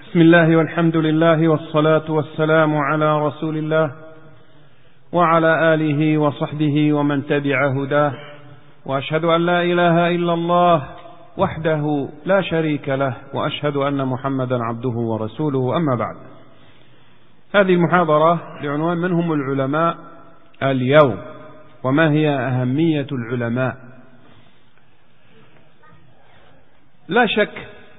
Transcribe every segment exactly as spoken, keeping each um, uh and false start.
بسم الله والحمد لله والصلاة والسلام على رسول الله وعلى آله وصحبه ومن تبع هداه، وأشهد أن لا إله إلا الله وحده لا شريك له، وأشهد أن محمدا عبده ورسوله. أما بعد، هذه المحاضرة بعنوان من هم العلماء اليوم وما هي أهمية العلماء. لا شك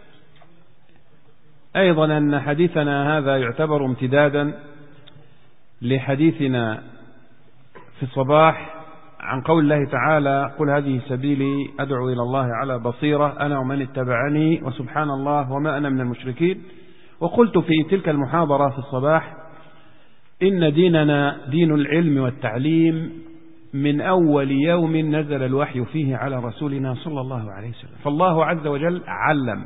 أيضا أن حديثنا هذا يعتبر امتدادا لحديثنا في الصباح عن قول الله تعالى: قل هذه سبيلي أدعو إلى الله على بصيرة أنا ومن اتبعني وسبحان الله وما أنا من المشركين. وقلت في تلك المحاضرة في الصباح إن ديننا دين العلم والتعليم من أول يوم نزل الوحي فيه على رسولنا صلى الله عليه وسلم. فالله عز وجل علم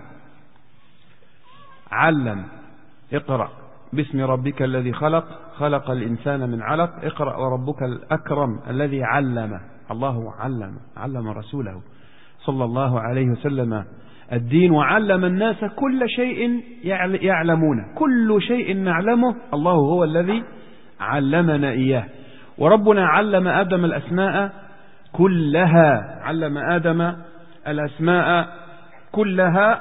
علم اقرأ باسم ربك الذي خلق خلق الإنسان من علق اقرأ وربك الأكرم الذي علم. الله علم علم رسوله صلى الله عليه وسلم الدين، وعلم الناس كل شيء يعلمونه، كل شيء نعلمه الله هو الذي علمنا إياه. وربنا علم آدم الأسماء كلها علم آدم الأسماء كلها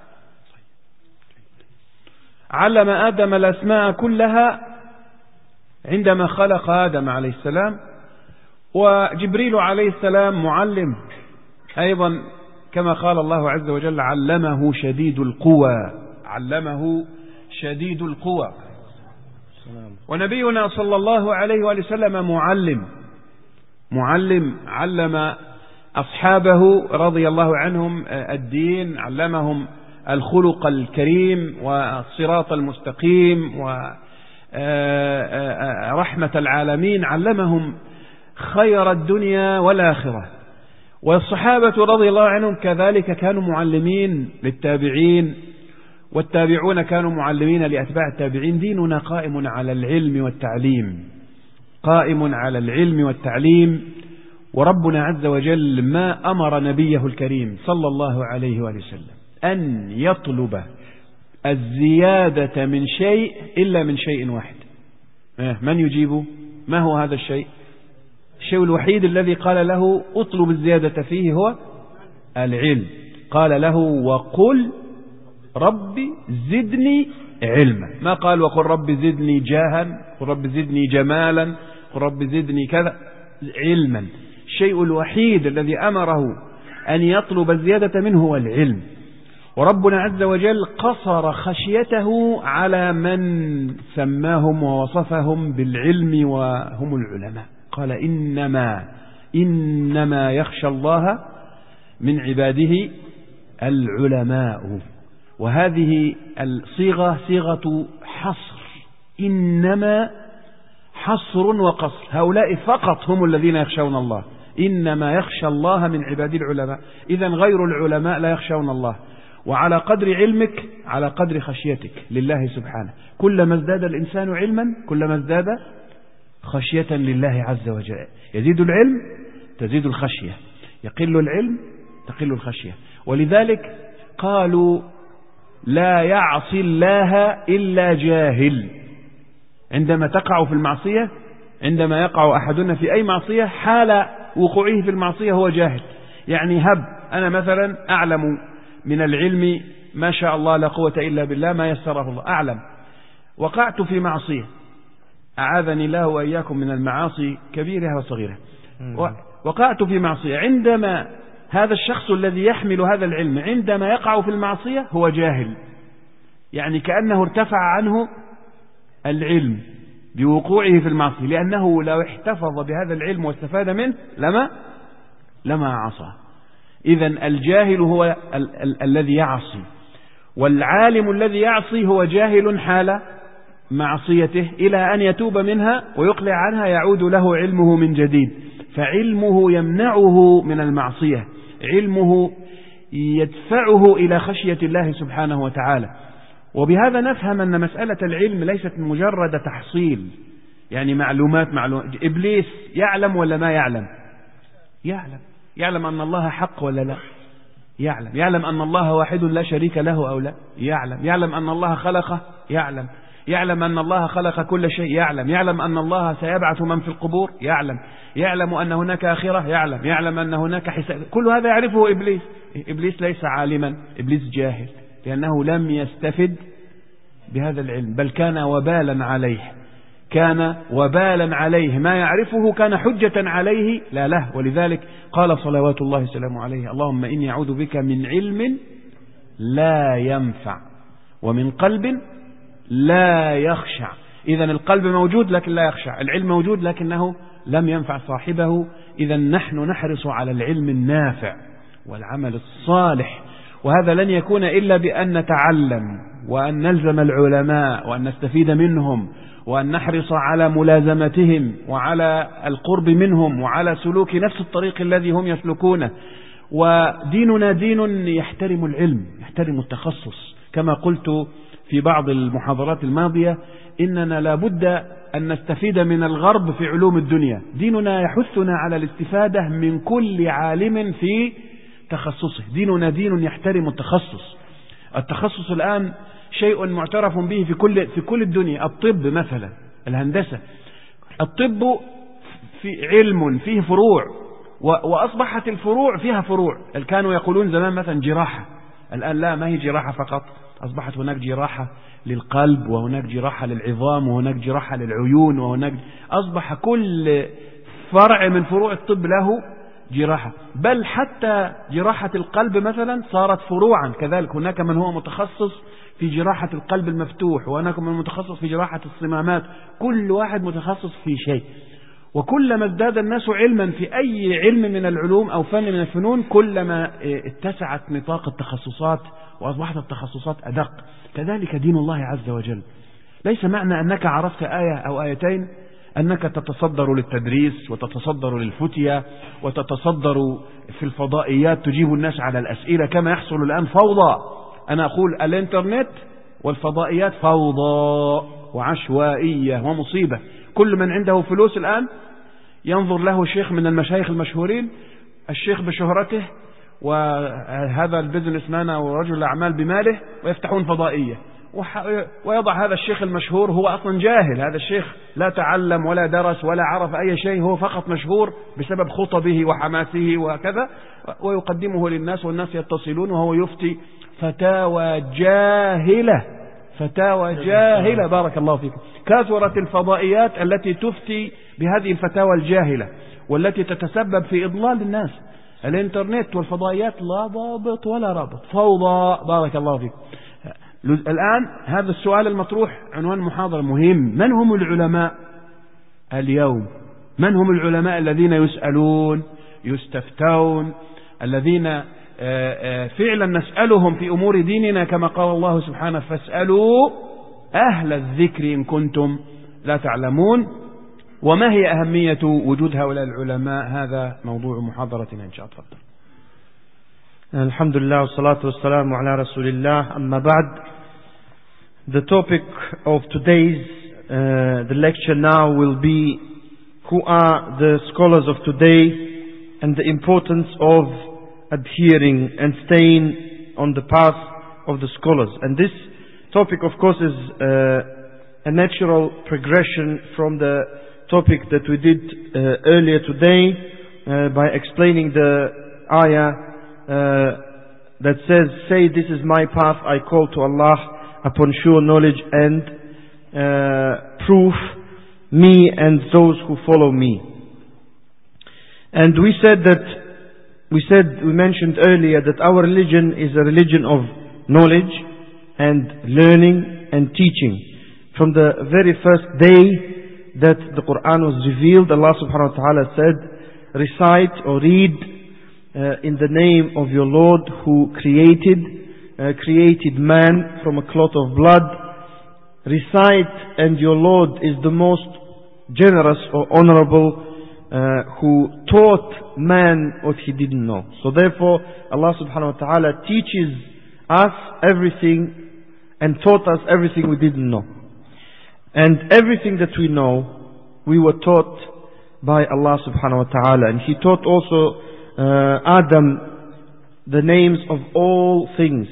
علم آدم الأسماء كلها عندما خلق آدم عليه السلام. وجبريل عليه السلام معلم أيضا، كما قال الله عز وجل: علمه شديد القوى علمه شديد القوى. ونبينا صلى الله عليه وآله وسلم معلم معلم علم أصحابه رضي الله عنهم الدين، علمهم الخلق الكريم والصراط المستقيم ورحمة العالمين، علمهم خير الدنيا والآخرة. والصحابة رضي الله عنهم كذلك كانوا معلمين للتابعين، والتابعون كانوا معلمين لأتباع التابعين. ديننا قائم على العلم والتعليم قائم على العلم والتعليم. وربنا عز وجل ما أمر نبيه الكريم صلى الله عليه وآله وسلم أن يطلب الزيادة من شيء إلا من شيء واحد. من يجيب؟ ما هو هذا الشيء؟ الشيء الوحيد الذي قال له اطلب الزيادة فيه هو العلم. قال له: وقل ربي زدني علما. ما قال وقل ربي زدني جاها، قل ربي زدني جمالا، قل ربي زدني كذا. علما. الشيء الوحيد الذي أمره أن يطلب الزيادة منه هو العلم. وربنا عز وجل قصر خشيته على من سماهم ووصفهم بالعلم وهم العلماء. قال: إنما إنما يخشى الله من عباده العلماء. وهذه الصيغة صيغة حصر، إنما حصر وقصر. هؤلاء فقط هم الذين يخشون الله. إنما يخشى الله من عباده العلماء. إذن غير العلماء لا يخشون الله. وعلى قدر علمك على قدر خشيتك لله سبحانه. كلما ازداد الإنسان علما كلما ازداد خشية لله عز وجل. يزيد العلم تزيد الخشية، يقل العلم تقل الخشية. ولذلك قالوا: لا يعصي الله إلا جاهل. عندما تقع في المعصية، عندما يقع أحدنا في أي معصية، حال وقوعه في المعصية هو جاهل. يعني هب أنا مثلا أعلم من العلم ما شاء الله لا قوة إلا بالله ما يسره الله، أعلم، وقعت في معصية، أعاذني الله وإياكم من المعاصي كبيرها وصغيرها. وقعت في معصية. عندما هذا الشخص الذي يحمل هذا العلم عندما يقع في المعصية هو جاهل، يعني كأنه ارتفع عنه العلم بوقوعه في المعصية، لأنه لو احتفظ بهذا العلم واستفاد منه لما لما عصى. إذن الجاهل هو ال ال الذي يعصي، والعالم الذي يعصي هو جاهل حال معصيته إلى أن يتوب منها ويقلع عنها، يعود له علمه من جديد. فعلمه يمنعه من المعصية، علمه يدفعه إلى خشية الله سبحانه وتعالى. وبهذا نفهم أن مسألة العلم ليست مجرد تحصيل، يعني معلومات معلومات. إبليس يعلم ولا ما يعلم؟ يعلم. يعلم أن الله حق ولا لا؟ يعلم. يعلم أن الله واحد لا شريك له أو لا؟ يعلم. يعلم أن الله خلقه؟ يعلم. يعلم أن الله خلق كل شيء؟ يعلم. يعلم أن الله سيبعث من في القبور؟ يعلم. يعلم أن هناك آخرة؟ يعلم. يعلم أن هناك حساب. كل هذا يعرفه إبليس. إبليس ليس عالما، إبليس جاهل، لأنه لم يستفد بهذا العلم، بل كان وبالا عليه، كان وبالا عليه، ما يعرفه كان حجة عليه لا له. ولذلك قال صلوات الله وسلامه عليه: اللهم إني أعوذ بك من علم لا ينفع ومن قلب لا يخشع. إذن القلب موجود لكن لا يخشع، العلم موجود لكنه لم ينفع صاحبه. إذن نحن نحرص على العلم النافع والعمل الصالح، وهذا لن يكون إلا بأن نتعلم وأن نلزم العلماء وأن نستفيد منهم وأن نحرص على ملازمتهم وعلى القرب منهم وعلى سلوك نفس الطريق الذي هم يسلكونه. وديننا دين يحترم العلم، يحترم التخصص. كما قلت في بعض المحاضرات الماضية، إننا لابد أن نستفيد من الغرب في علوم الدنيا. ديننا يحثنا على الاستفادة من كل عالم في تخصصه. ديننا دين يحترم التخصص. التخصص الآن شيء معترف به في كل في كل الدنيا. الطب مثلا، الهندسة، الطب في علم فيه فروع، وأصبحت الفروع فيها فروع. كانوا يقولون زمان مثلا جراحة، الآن لا، ما هي جراحة فقط، أصبحت هناك جراحة للقلب، وهناك جراحة للعظام، وهناك جراحة للعيون، وهناك أصبح كل فرع من فروع الطب له جراحة. بل حتى جراحة القلب مثلا صارت فروعا كذلك. هناك من هو متخصص في جراحة القلب المفتوح، وهناك من متخصص في جراحة الصمامات. كل واحد متخصص في شيء. وكلما ازداد الناس علما في أي علم من العلوم أو فن من الفنون، كلما اتسعت نطاق التخصصات وأصبحت التخصصات أدق. كذلك دين الله عز وجل. ليس معنى أنك عرفت آية أو آيتين أنك تتصدر للتدريس وتتصدر للفتية وتتصدر في الفضائيات تجيب الناس على الأسئلة كما يحصل الآن. فوضى. أنا أقول الإنترنت والفضائيات فوضى وعشوائية ومصيبة. كل من عنده فلوس الآن ينظر له شيخ من المشايخ المشهورين، الشيخ بشهرته وهذا البزنس مان أو رجل الأعمال بماله، ويفتحون فضائية، ويضع هذا الشيخ المشهور، هو أصلا جاهل، هذا الشيخ لا تعلم ولا درس ولا عرف أي شيء، هو فقط مشهور بسبب خطبه وحماسه وكذا، ويقدمه للناس والناس يتصلون وهو يفتي فتاوى جاهلة، فتاوى جاهلة. بارك الله فيكم. كثرت الفضائيات التي تفتي بهذه الفتاوى الجاهلة والتي تتسبب في إضلال الناس. الإنترنت والفضائيات لا ضابط ولا رابط، فوضى. بارك الله فيكم. الآن هذا السؤال المطروح عنوان محاضرة مهم: من هم العلماء اليوم؟ من هم العلماء الذين يسألون يستفتون، الذين فعلا نسألهم في أمور ديننا كما قال الله سبحانه: فاسألوا أهل الذكر إن كنتم لا تعلمون. وما هي أهمية وجود هؤلاء العلماء؟ هذا موضوع محاضرتنا إن شاء الله. تفضل. الحمد لله والصلاة والسلام على رسول الله. أما بعد, the topic of today's uh, the lecture now will be who are the scholars of today and the importance of adhering and staying on the path of the scholars. And this topic, of course, is uh, a natural progression from the topic that we did uh, earlier today uh, by explaining the ayah uh, that says, "Say, this is my path, I call to Allah upon sure knowledge and uh, proof, me and those who follow me." And we said that We said, we mentioned earlier that our religion is a religion of knowledge and learning and teaching. From the very first day that the Quran was revealed, Allah subhanahu wa ta'ala said, recite or read uh, in the name of your Lord who created, uh, created man from a clot of blood. Recite, and your Lord is the most generous or honorable, Uh, who taught man what he didn't know. So therefore Allah subhanahu wa ta'ala teaches us everything and taught us everything we didn't know. And everything that we know, we were taught by Allah subhanahu wa ta'ala. And He taught also uh, Adam the names of all things.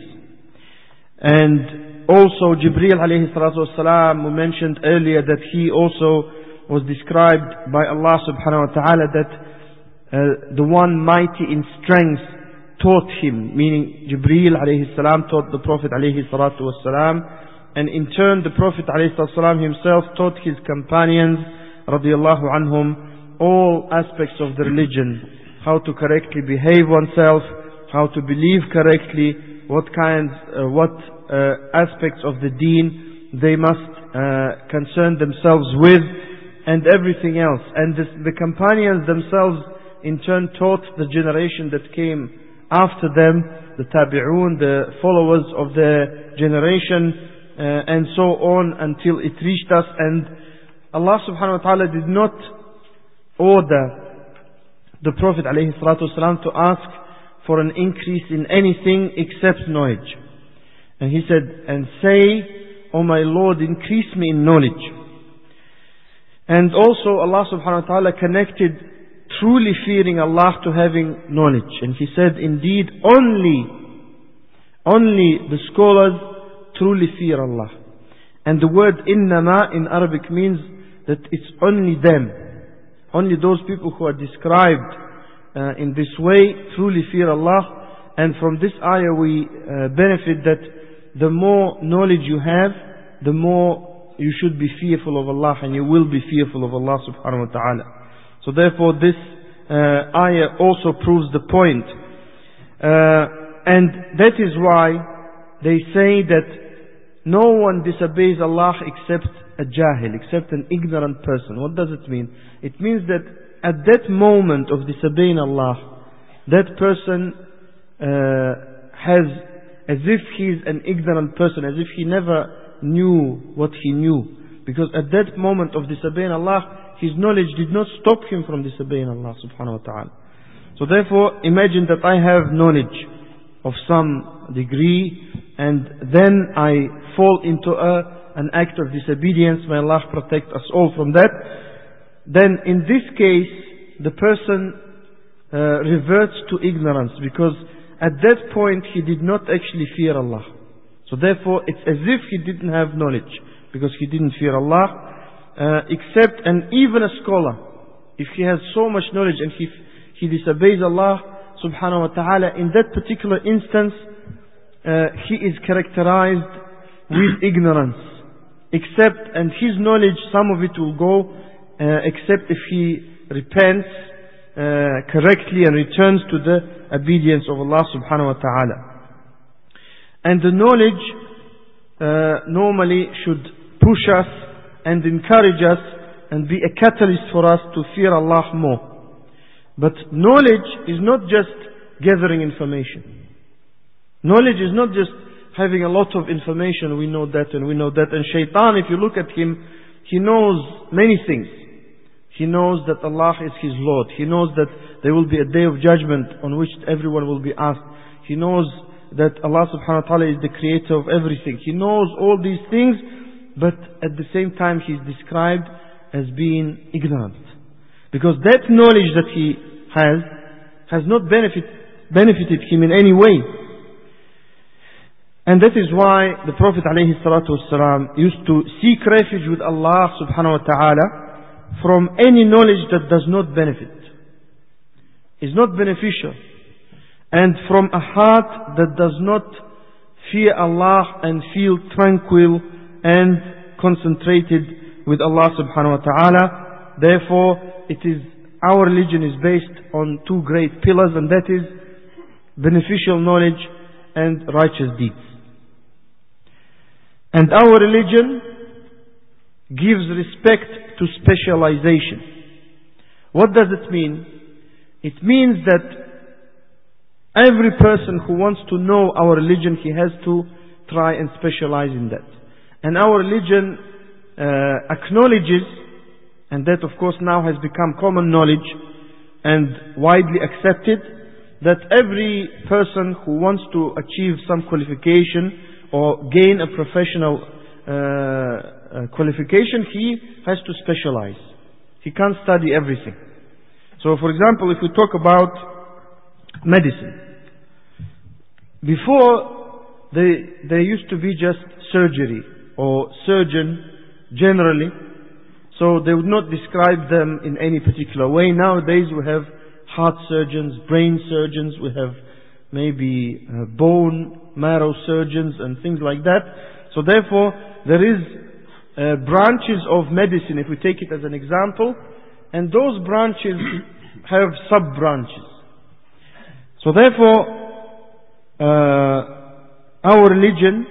And also Jibreel alayhi salatu wasalam, we mentioned earlier that he also was described by Allah subhanahu wa ta'ala that uh, the one mighty in strength taught him, meaning Jibreel alayhi salam taught the Prophet alayhi salatu wasalam, and in turn the Prophet alayhi salatu wasalam himself taught his companions radiyallahu anhum all aspects of the religion, how to correctly behave oneself, how to believe correctly, what kinds, uh, what uh, aspects of the deen they must uh, concern themselves with, and everything else. And this, the companions themselves in turn taught the generation that came after them, the tabi'un, the followers of the generation, uh, and so on until it reached us. And Allah subhanahu wa ta'ala did not order the Prophet alayhi salatu wasalam to ask for an increase in anything except knowledge. And he said, and say, O my Lord, increase me in knowledge. And also Allah subhanahu wa ta'ala connected truly fearing Allah to having knowledge. And he said, indeed, only, only the scholars truly fear Allah. And the word innama in Arabic means that it's only them. Only those people who are described uh, in this way truly fear Allah. And from this ayah we uh, benefit that the more knowledge you have, the more you should be fearful of Allah, and you will be fearful of Allah subhanahu wa ta'ala. So therefore this uh, ayah also proves the point. Uh, and that is why they say that no one disobeys Allah except a jahil, except an ignorant person. What does it mean? It means that at that moment of disobeying Allah, that person uh, has, as if he is an ignorant person, as if he never knew what he knew. Because at that moment of disobeying Allah, his knowledge did not stop him from disobeying Allah subhanahu wa ta'ala. So therefore, imagine that I have knowledge of some degree, and then I fall into a, an act of disobedience. May Allah protect us all from that. Then in this case, the person uh, reverts to ignorance, because at that point he did not actually fear Allah. So therefore it's as if he didn't have knowledge, because he didn't fear Allah. Uh, except, and even a scholar, if he has so much knowledge and he, he disobeys Allah subhanahu wa ta'ala, in that particular instance uh, he is characterized with ignorance. Except, and his knowledge, some of it will go, uh, except if he repents uh, correctly and returns to the obedience of Allah subhanahu wa ta'ala. And the knowledge uh, normally should push us and encourage us and be a catalyst for us to fear Allah more. But knowledge is not just gathering information. Knowledge is not just having a lot of information, we know that and we know that. And shaitan, if you look at him, he knows many things. He knows that Allah is his Lord. He knows that there will be a day of judgment on which everyone will be asked. He knows that Allah subhanahu wa ta'ala is the creator of everything. He knows all these things, but at the same time he is described as being ignorant. Because that knowledge that he has, has not benefit, benefited him in any way. And that is why the Prophet alayhi salatu wasalam used to seek refuge with Allah subhanahu wa ta'ala from any knowledge that does not benefit, is not beneficial, and from a heart that does not fear Allah and feel tranquil and concentrated with Allah subhanahu wa ta'ala. Therefore, it is, our religion is based on two great pillars, and that is beneficial knowledge and righteous deeds. And our religion gives respect to specialization. What does it mean? It means that every person who wants to know our religion, he has to try and specialize in that. And our religion uh, acknowledges, and that of course now has become common knowledge and widely accepted, that every person who wants to achieve some qualification or gain a professional uh, uh, qualification, he has to specialize. He can't study everything. So for example, if we talk about medicine, before they, they used to be just surgery or surgeon generally. So they would not describe them in any particular way. Nowadays we have heart surgeons, brain surgeons, we have maybe uh, bone marrow surgeons and things like that. So therefore there is uh, branches of medicine, if we take it as an example, and those branches have sub-branches. So therefore uh, our religion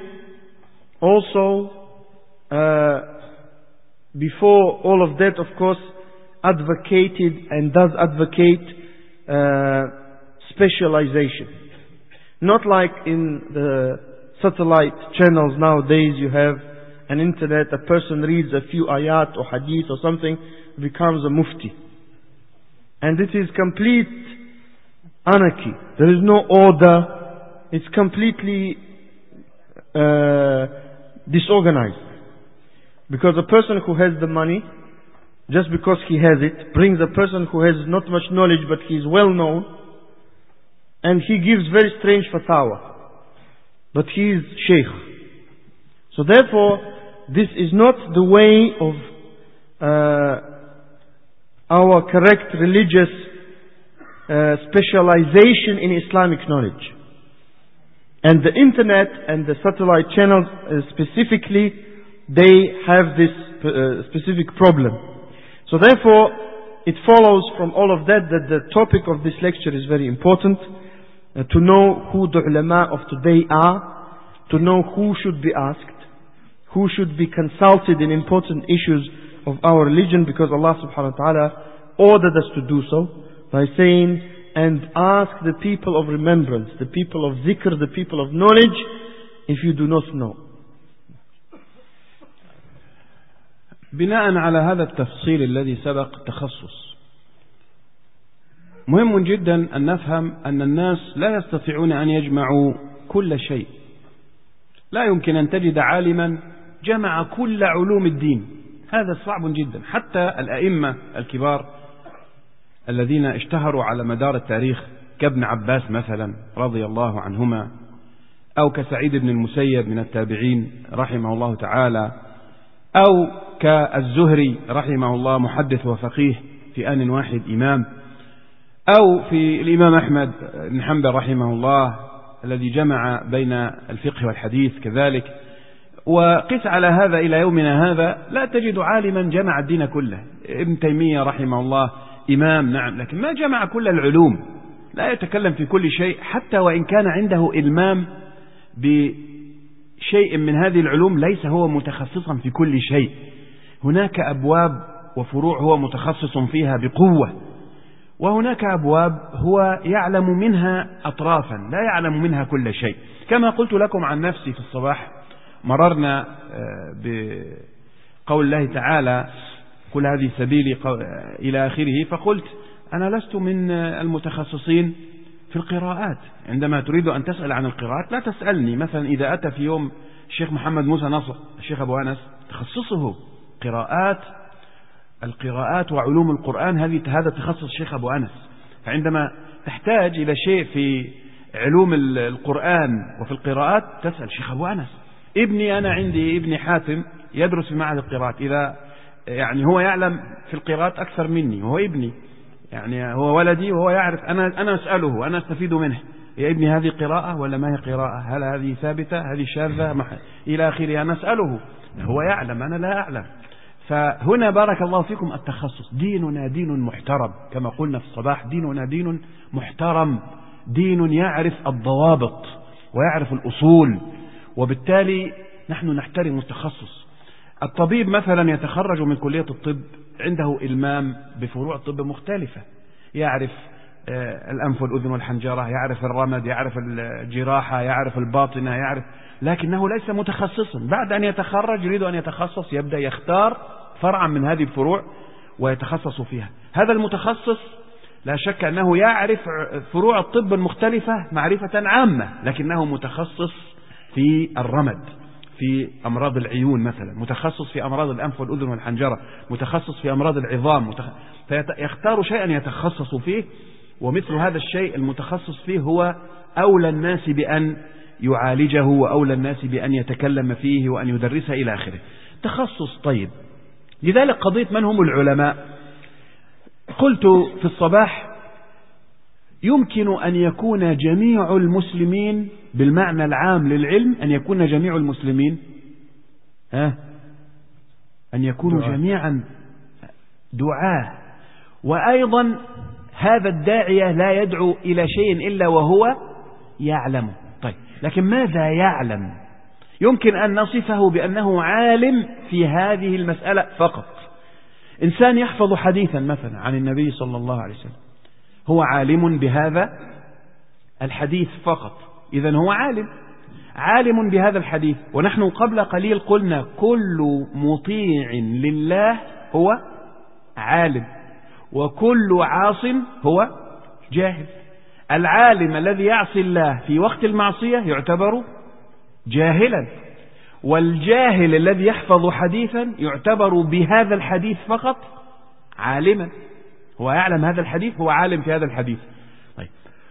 also uh, before all of that, of course, advocated and does advocate uh, specialization. Not like in the satellite channels nowadays, you have an internet, a person reads a few ayat or hadith or something, becomes a mufti. And it is complete anarchy. There is no order. It's completely uh, disorganized. Because a person who has the money, just because he has it, brings a person who has not much knowledge but he is well known, and he gives very strange fatwa. But he is sheikh. So therefore, this is not the way of uh, our correct religious uh, specialization in Islamic knowledge. And the internet and the satellite channels uh, specifically, they have this uh, specific problem. So therefore, it follows from all of that that the topic of this lecture is very important. Uh, to know who the ulama of today are, to know who should be asked, who should be consulted in important issues of our religion, because Allah subhanahu wa ta'ala ordered us to do so by saying, and ask the people of remembrance, the people of zikr, the people of knowledge, if you do not know. بناء على هذا التفصيل الذي سبق تخصص، مهم جدا أن نفهم أن الناس لا يستطيعون أن يجمعوا كل شيء. لا يمكن أن تجد عالما جمع كل علوم الدين، هذا صعب جدا. حتى الأئمة الكبار الذين اشتهروا على مدار التاريخ كابن عباس مثلا رضي الله عنهما، أو كسعيد بن المسيب من التابعين رحمه الله تعالى، أو كالزهري رحمه الله محدث وفقيه في آن واحد إمام، أو في الإمام أحمد بن حنبل رحمه الله الذي جمع بين الفقه والحديث كذلك. وقس على هذا إلى يومنا هذا لا تجد عالما جمع الدين كله. ابن تيمية رحمه الله إمام نعم، لكن ما جمع كل العلوم، لا يتكلم في كل شيء، حتى وإن كان عنده إلمام بشيء من هذه العلوم ليس هو متخصصا في كل شيء. هناك أبواب وفروع هو متخصص فيها بقوة، وهناك أبواب هو يعلم منها أطرافا لا يعلم منها كل شيء. كما قلت لكم عن نفسي في الصباح، مررنا بقول الله تعالى كل هذه سبيلي إلى آخره، فقلت أنا لست من المتخصصين في القراءات. عندما تريد أن تسأل عن القراءات لا تسألني. مثلا إذا أتى في يوم الشيخ محمد موسى نصر الشيخ أبو أنس تخصصه قراءات، القراءات وعلوم القرآن، هذه هذا تخصص الشيخ أبو أنس. فعندما تحتاج إلى شيء في علوم القرآن وفي القراءات تسأل الشيخ أبو أنس. ابني أنا عندي ابني حاتم يدرس في معهد القراءات، إذا يعني هو يعلم في القراءات أكثر مني، وهو ابني يعني هو ولدي وهو يعرف، أنا أنا أسأله، أنا أستفيد منه، يا ابني هذه قراءة ولا ما هي قراءة؟ هل هذه ثابتة؟ هذه شاذة؟ إلى آخره. أنا أسأله، هو يعلم أنا لا أعلم. فهنا بارك الله فيكم التخصص. ديننا دين محترم كما قلنا في الصباح، ديننا دين محترم، دين يعرف الضوابط ويعرف الأصول، وبالتالي نحن نحترم التخصص. الطبيب مثلا يتخرج من كلية الطب عنده إلمام بفروع الطب مختلفة، يعرف الأنف والأذن والحنجرة، يعرف الرمد، يعرف الجراحة، يعرف الباطنة، يعرف، لكنه ليس متخصصا. بعد أن يتخرج يريد أن يتخصص، يبدأ يختار فرعا من هذه الفروع ويتخصص فيها. هذا المتخصص لا شك أنه يعرف فروع الطب المختلفة معرفة عامة، لكنه متخصص في الرمد، في أمراض العيون مثلا، متخصص في أمراض الأنف والأذن والحنجرة، متخصص في أمراض العظام، متخ... فيختار شيئا يتخصص فيه. ومثل هذا الشيء المتخصص فيه هو أولى الناس بأن يعالجه وأولى الناس بأن يتكلم فيه وأن يدرسه إلى آخره. تخصص. طيب، لذلك قضية من هم العلماء؟ قلت في الصباح يمكن أن يكون جميع المسلمين بالمعنى العام للعلم، أن يكون جميع المسلمين ها أن يكونوا دعاء. جميعا دعاة، وأيضا هذا الداعية لا يدعو إلى شيء إلا وهو يعلم. طيب، لكن ماذا يعلم؟ يمكن أن نصفه بأنه عالم في هذه المسألة فقط. إنسان يحفظ حديثا مثلا عن النبي صلى الله عليه وسلم، هو عالم بهذا الحديث فقط، إذن هو عالم عالم بهذا الحديث. ونحن قبل قليل قلنا كل مطيع لله هو عالم، وكل عاص هو جاهل. العالم الذي يعصي الله في وقت المعصية يعتبر جاهلا، والجاهل الذي يحفظ حديثا يعتبر بهذا الحديث فقط عالما، هو يعلم هذا الحديث، هو عالم في هذا الحديث. طيب،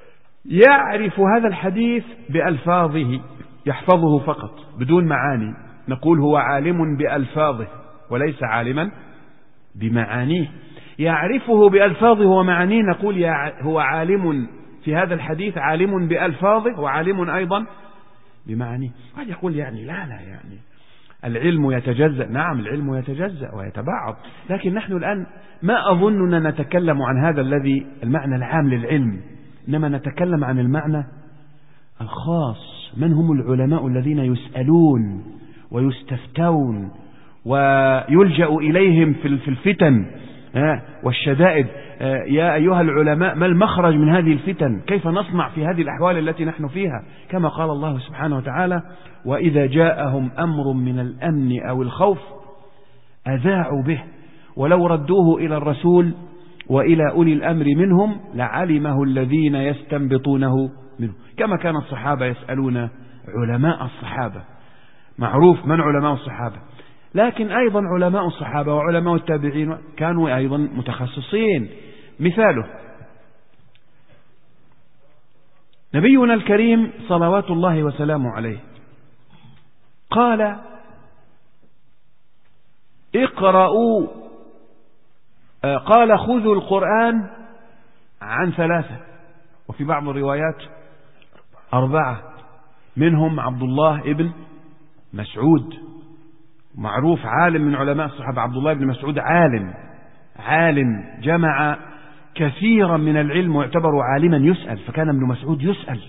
يعرف هذا الحديث بألفاظه، يحفظه فقط بدون معاني، نقول هو عالم بألفاظه وليس عالما بمعانيه. يعرفه بألفاظه ومعانيه، نقول هو عالم في هذا الحديث، عالم بألفاظه وعالم أيضا بمعانيه. قد يقول يعني لا لا يعني العلم يتجزأ. نعم، العلم يتجزأ ويتبعض، لكن نحن الآن ما أظننا نتكلم عن هذا الذي المعنى العام للعلم، إنما نتكلم عن المعنى الخاص. من هم العلماء الذين يسألون ويستفتون ويلجأ إليهم في الفتن والشدائد؟ يا أيها العلماء، ما المخرج من هذه الفتن؟ كيف نصنع في هذه الأحوال التي نحن فيها؟ كما قال الله سبحانه وتعالى: وإذا جاءهم أمر من الأمن أو الخوف أذاعوا به ولو ردوه إلى الرسول وإلى أولي الأمر منهم لعلمه الذين يستنبطونه منه. كما كان الصحابة يسألون علماء الصحابة، معروف من علماء الصحابة، لكن أيضا علماء الصحابة وعلماء التابعين كانوا أيضا متخصصين. مثاله نبينا الكريم صلوات الله وسلامه عليه قال: اقرأوا قال خذوا القرآن عن ثلاثة، وفي بعض الروايات أربعة، منهم عبد الله ابن مسعود، معروف عالم من علماء الصحابة. عبد الله بن مسعود عالم عالم جمع كثيرا من العلم ويعتبر عالما يسأل، فكان ابن مسعود يسأل.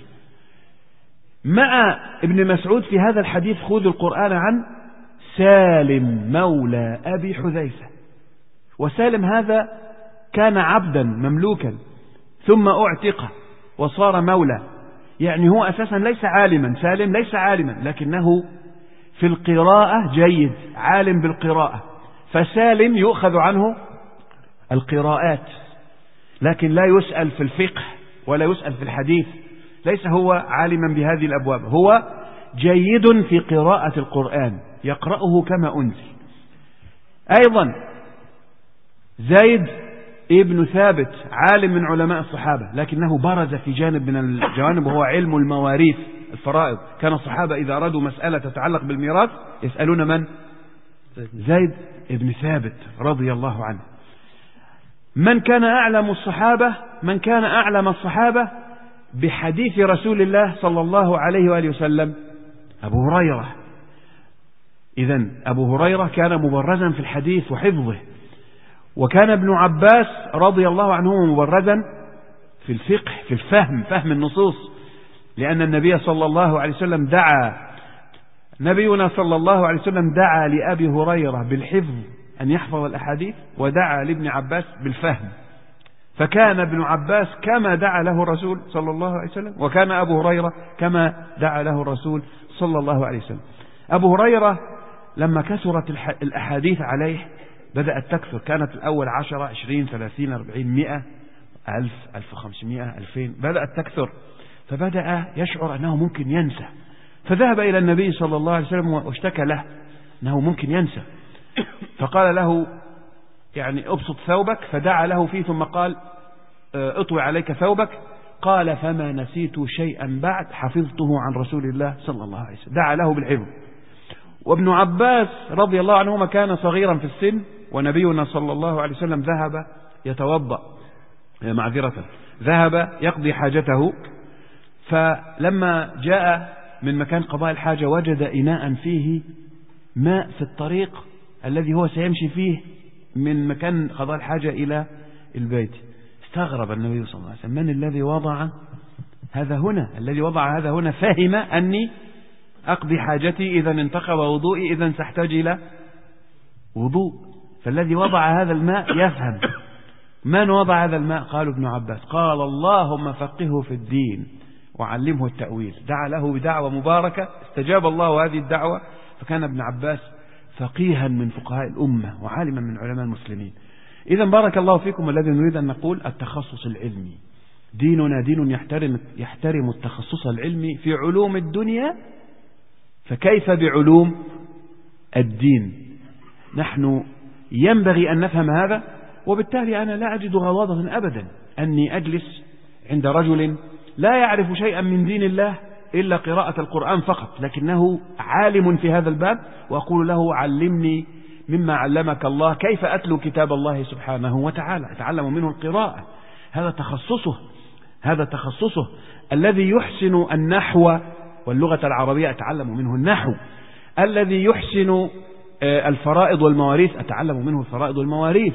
مع ابن مسعود في هذا الحديث خذ القرآن عن سالم مولى أبي حذيفة، وسالم هذا كان عبدا مملوكا ثم أعتق وصار مولى، يعني هو أساسا ليس عالما، سالم ليس عالما لكنه في القراءة جيد، عالم بالقراءة، فسالم يؤخذ عنه القراءات، لكن لا يسأل في الفقه ولا يسأل في الحديث، ليس هو عالما بهذه الأبواب، هو جيد في قراءة القرآن يقرأه كما أنزل. أيضا زيد ابن ثابت عالم من علماء الصحابة، لكنه برز في جانب من الجوانب وهو علم المواريث الفرائض. كان الصحابة إذا أرادوا مسألة تتعلق بالميراث يسألون من؟ زيد ابن ثابت رضي الله عنه. من كان أعلم الصحابة من كان أعلم الصحابة بحديث رسول الله صلى الله عليه وآله وسلم؟ أبو هريرة. إذن أبو هريرة كان مبرزا في الحديث وحفظه، وكان ابن عباس رضي الله عنه مبرزا في الفقه، في الفهم، فهم النصوص، لأن النبي صلى الله عليه وسلم دعا نبينا صلى الله عليه وسلم دعا لأبي هريرة بالحفظ أن يحفظ الأحاديث، ودعا لابن عباس بالفهم، فكان ابن عباس كما دعا له الرسول صلى الله عليه وسلم، وكان أبو هريرة كما دعا له الرسول صلى الله عليه وسلم. أبو هريرة لما كثرت الأحاديث عليه بدأت تكثر، كانت الأول عشرة عشرين ثلاثين أربعين مئة ألف ألف وخمسمائة ألفين، بدأت تكثر، فبدأ يشعر أنه ممكن ينسى، فذهب إلى النبي صلى الله عليه وسلم واشتكى له أنه ممكن ينسى، فقال له يعني أبسط ثوبك، فدعا له فيه ثم قال اطوي عليك ثوبك قال فما نسيت شيئا بعد حفظته عن رسول الله صلى الله عليه وسلم. دعا له بالحفظ. وابن عباس رضي الله عنهما كان صغيرا في السن، ونبينا صلى الله عليه وسلم ذهب يتوضأ، معذرة ذهب يقضي حاجته، فلما جاء من مكان قضاء الحاجة وجد إناء فيه ماء في الطريق الذي هو سيمشي فيه من مكان قضاء الحاجة إلى البيت. استغرب النبي صلى الله عليه وسلم، من الذي وضع هذا هنا؟ الذي وضع هذا هنا فهم أني أقضي حاجتي، إذا انتقض وضوئي، إذا سأحتاج إلى وضوء. فالذي وضع هذا الماء يفهم. من وضع هذا الماء؟ قالوا ابن عباس. قال اللهم فقهه في الدين وعلمه التأويل. دعا له بدعوة مباركة استجاب الله هذه الدعوة، فكان ابن عباس فقيها من فقهاء الأمة وعالما من علماء المسلمين. إذا بارك الله فيكم. الذي نريد أن نقول التخصص العلمي. ديننا دين يحترم, يحترم التخصص العلمي في علوم الدنيا، فكيف بعلوم الدين؟ نحن ينبغي أن نفهم هذا. وبالتالي أنا لا أجد غضاضة أبدا أني أجلس عند رجل لا يعرف شيئا من دين الله إلا قراءة القرآن فقط، لكنه عالم في هذا الباب، وأقول له علمني مما علمك الله كيف أتلو كتاب الله سبحانه وتعالى، أتعلم منه القراءة. هذا تخصصه، هذا تخصصه. الذي يحسن النحو واللغة العربية أتعلم منه النحو. الذي يحسن الفرائض والمواريث أتعلم منه الفرائض والمواريث.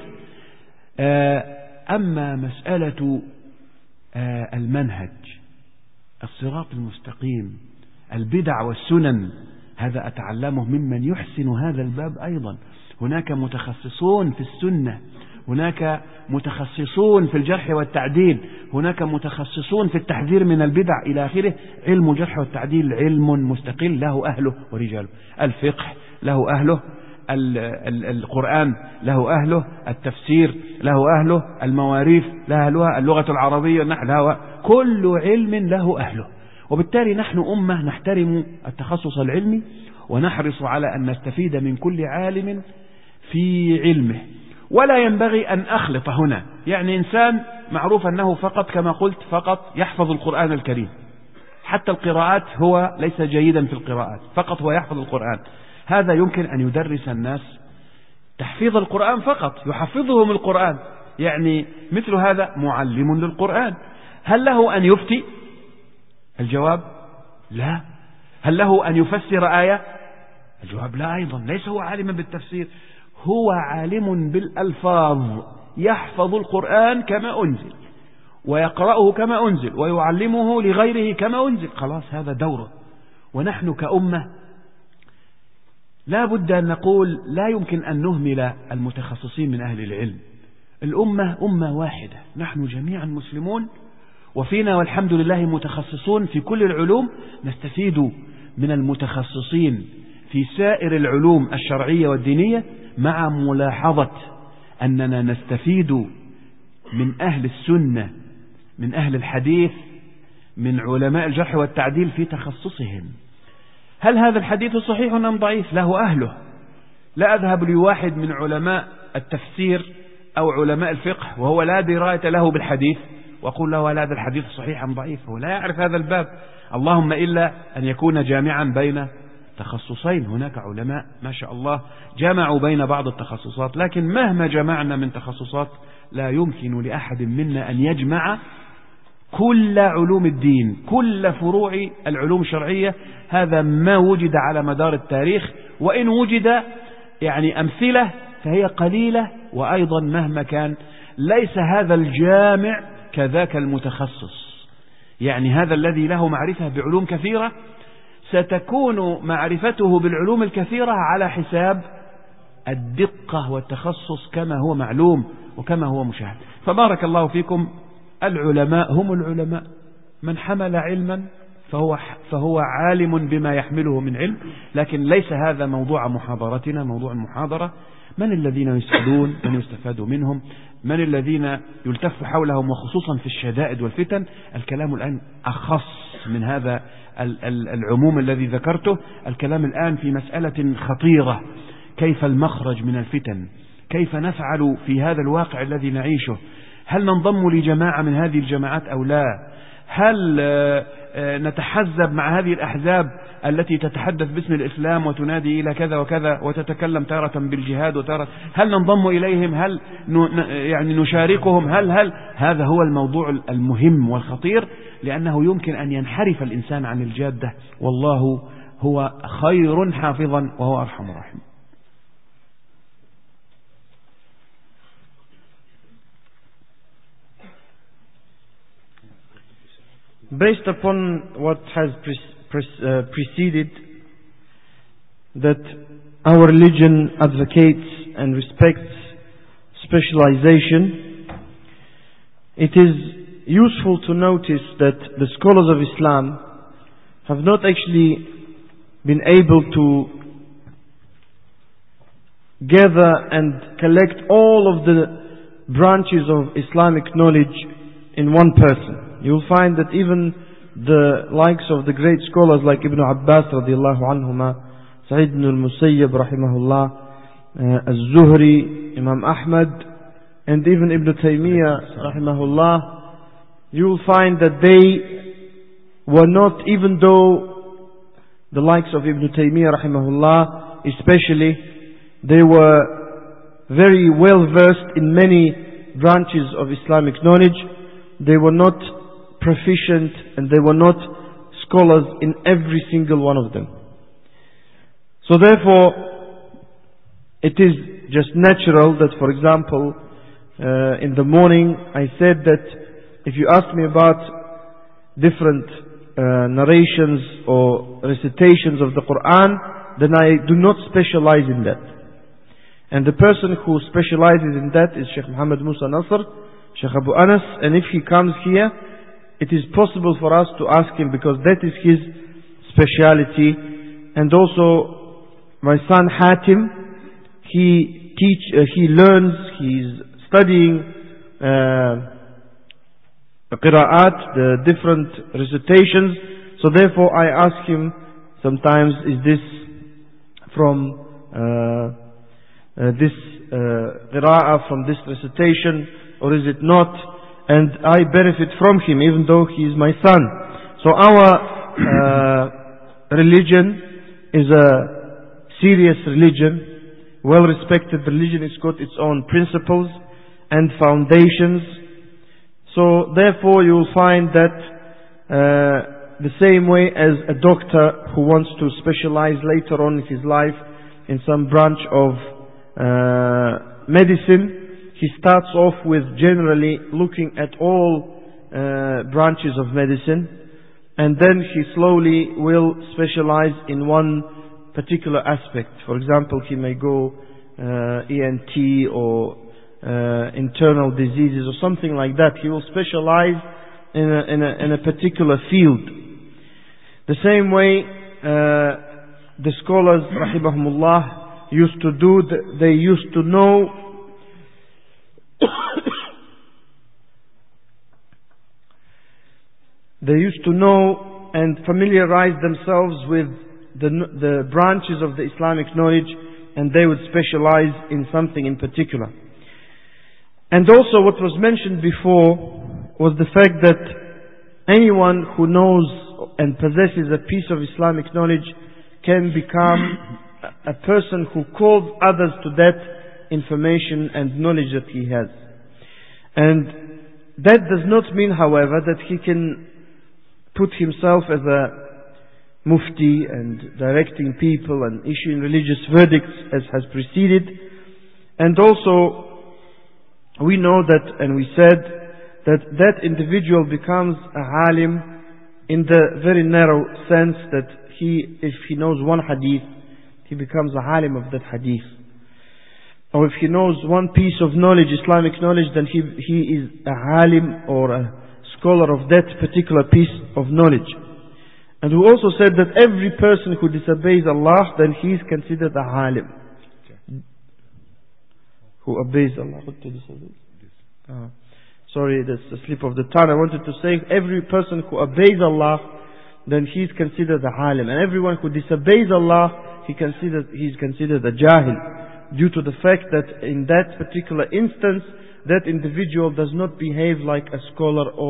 أما مسألة المنهج، الصراط المستقيم، البدع والسنن، هذا أتعلمه ممن يحسن هذا الباب أيضا. هناك متخصصون في السنة، هناك متخصصون في الجرح والتعديل، هناك متخصصون في التحذير من البدع إلى آخره. علم الجرح والتعديل علم مستقل له أهله ورجاله. الفقه له أهله، القرآن له أهله، التفسير له أهله، المواريث له أهلها، اللغة العربية نحن له، كل علم له أهله. وبالتالي نحن أمة نحترم التخصص العلمي، ونحرص على أن نستفيد من كل عالم في علمه. ولا ينبغي أن أخلط هنا، يعني إنسان معروف أنه فقط كما قلت فقط يحفظ القرآن الكريم، حتى القراءات هو ليس جيدا في القراءات، فقط هو يحفظ القرآن. هذا يمكن أن يدرس الناس تحفيظ القرآن فقط، يحفظهم القرآن، يعني مثل هذا معلم للقرآن. هل له أن يفتي؟ الجواب لا. هل له أن يفسر آية؟ الجواب لا أيضا. ليس هو عالما بالتفسير، هو عالم بالألفاظ، يحفظ القرآن كما أنزل ويقرأه كما أنزل ويعلمه لغيره كما أنزل. خلاص هذا دوره. ونحن كأمة لا بد أن نقول لا يمكن أن نهمل المتخصصين من أهل العلم. الأمة أمة واحدة، نحن جميعا مسلمون، وفينا والحمد لله متخصصون في كل العلوم. نستفيد من المتخصصين في سائر العلوم الشرعية والدينية، مع ملاحظة أننا نستفيد من أهل السنة، من أهل الحديث، من علماء الجرح والتعديل في تخصصهم. هل هذا الحديث صحيح أم ضعيف؟ له أهله. لا أذهب لواحد من علماء التفسير أو علماء الفقه وهو لا دراية له بالحديث وأقول له هل هذا الحديث صحيح أم ضعيف. هو لا يعرف هذا الباب، اللهم إلا أن يكون جامعا بين تخصصين. هناك علماء ما شاء الله جمعوا بين بعض التخصصات، لكن مهما جمعنا من تخصصات لا يمكن لأحد منا أن يجمع كل علوم الدين، كل فروع العلوم الشرعية. هذا ما وجد على مدار التاريخ، وإن وجد يعني أمثلة فهي قليلة، وأيضا مهما كان ليس هذا الجامع كذاك المتخصص. يعني هذا الذي له معرفة بعلوم كثيرة ستكون معرفته بالعلوم الكثيرة على حساب الدقة والتخصص كما هو معلوم وكما هو مشاهد. فبارك الله فيكم. العلماء هم العلماء، من حمل علما فهو, فهو عالم بما يحمله من علم، لكن ليس هذا موضوع محاضرتنا. موضوع المحاضرة من الذين يسألون، من يستفاد منهم، من الذين يلتف حولهم، وخصوصا في الشدائد والفتن. الكلام الآن أخص من هذا العموم الذي ذكرته. الكلام الآن في مسألة خطيرة، كيف المخرج من الفتن، كيف نفعل في هذا الواقع الذي نعيشه. هل ننضم لجماعة من هذه الجماعات أو لا؟ هل نتحزب مع هذه الأحزاب التي تتحدث باسم الإسلام وتنادي إلى كذا وكذا وتتكلم تارة بالجهاد وتارة؟ هل ننضم إليهم؟ هل يعني نشاركهم؟ هل هل هذا هو الموضوع المهم والخطير، لأنه يمكن أن ينحرف الإنسان عن الجادة، والله هو خير حافظا وهو أرحم الراحمين. Based upon what has pre pre uh, preceded, that our religion advocates and respects specialization, it is useful to notice that the scholars of Islam have not actually been able to gather and collect all of the branches of Islamic knowledge in one person. You will find that even the likes of the great scholars like Ibn Abbas radiallahu anhuma, Sa'id ibn al-Musayyib rahimahullah, uh, Az-Zuhri, Imam Ahmad, and even Ibn Taymiyyah rahimahullah, you will find that they were not, even though the likes of Ibn Taymiyyah rahimahullah especially, they were very well versed in many branches of Islamic knowledge, they were not proficient and they were not scholars in every single one of them. So therefore, it is just natural that, for example, uh, in the morning I said that if you ask me about different uh, narrations or recitations of the Quran, then I do not specialize in that. And the person who specializes in that is Sheikh Muhammad Musa Nasr, Sheikh Abu Anas, and if he comes here, it is possible for us to ask him, because that is his speciality. And also my son Hatim, he teach, uh, he learns, he's studying uh, qira'at, the different recitations. So therefore I ask him sometimes, is this from uh, uh, this uh, qira'ah, from this recitation, or is it not? And I benefit from him, even though he is my son. So our uh, religion is a serious religion, well-respected religion. It's got its own principles and foundations. So therefore you will find that uh, the same way as a doctor who wants to specialize later on in his life in some branch of uh, medicine, he starts off with generally looking at all uh, branches of medicine, and then he slowly will specialize in one particular aspect. For example, he may go uh, E N T or uh, internal diseases or something like that. He will specialize in a, in a, in a particular field. The same way uh, the scholars rahimahumullah used to do, they used to know They used to know and familiarize themselves with the, the branches of the Islamic knowledge, and they would specialize in something in particular. And also what was mentioned before was the fact that anyone who knows and possesses a piece of Islamic knowledge can become a person who calls others to that information and knowledge that he has. And that does not mean, however, that he can put himself as a mufti and directing people and issuing religious verdicts as has preceded. And also we know that, and we said that that individual becomes a alim in the very narrow sense that he, if he knows one hadith, he becomes a alim of that hadith. Or if he knows one piece of knowledge, Islamic knowledge, then he, he is a alim or a scholar of that particular piece of knowledge. And we also said that every person who disobeys Allah, then he is considered a alim. Who obeys Allah. What did you say? Uh, sorry, that's a slip of the tongue. I wanted to say, every person who obeys Allah, then he is considered a alim. And everyone who disobeys Allah, he considered, he is considered a jahil. Due to the fact that in that particular instance, that individual does not behave like a scholar or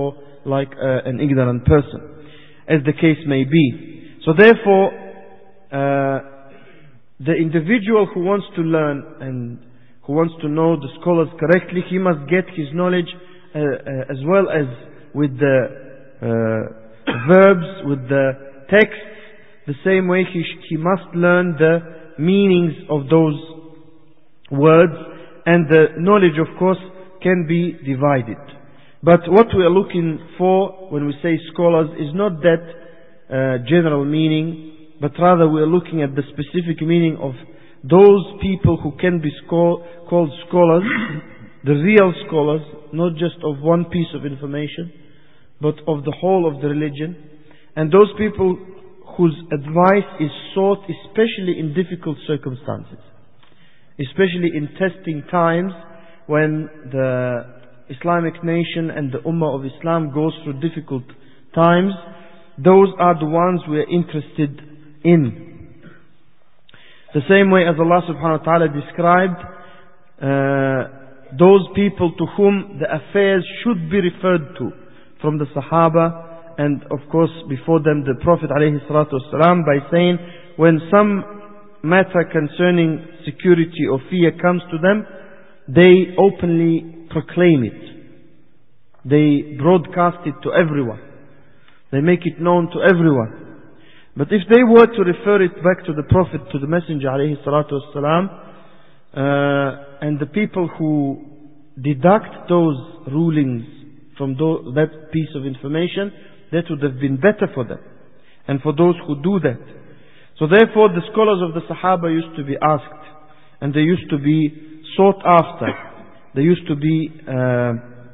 like uh, an ignorant person, as the case may be. So therefore, uh, the individual who wants to learn and who wants to know the scholars correctly, he must get his knowledge uh, uh, as well as with the uh, verbs, with the texts. The same way he, sh- he must learn the meanings of those words, and the knowledge, of course, can be divided. But what we are looking for when we say scholars is not that uh, general meaning, but rather we are looking at the specific meaning of those people who can be scho- called scholars, the real scholars, not just of one piece of information, but of the whole of the religion, and those people whose advice is sought especially in difficult circumstances, especially in testing times when the Islamic nation and the Ummah of Islam goes through difficult times. Those are the ones we are interested in. The same way as Allah subhanahu wa ta'ala described uh, those people to whom the affairs should be referred to from the Sahaba, and of course before them the Prophet alayhi salatu wasalam, by saying, when some matter concerning security or fear comes to them, they openly proclaim it. They broadcast it to everyone. They make it known to everyone. But if they were to refer it back to the Prophet, to the Messenger alayhi salatu wasalam, uh, and the people who deduct those rulings from those, that piece of information, that would have been better for them and for those who do that. So therefore the scholars of the Sahaba used to be asked, and they used to be sought after. They used to be uh,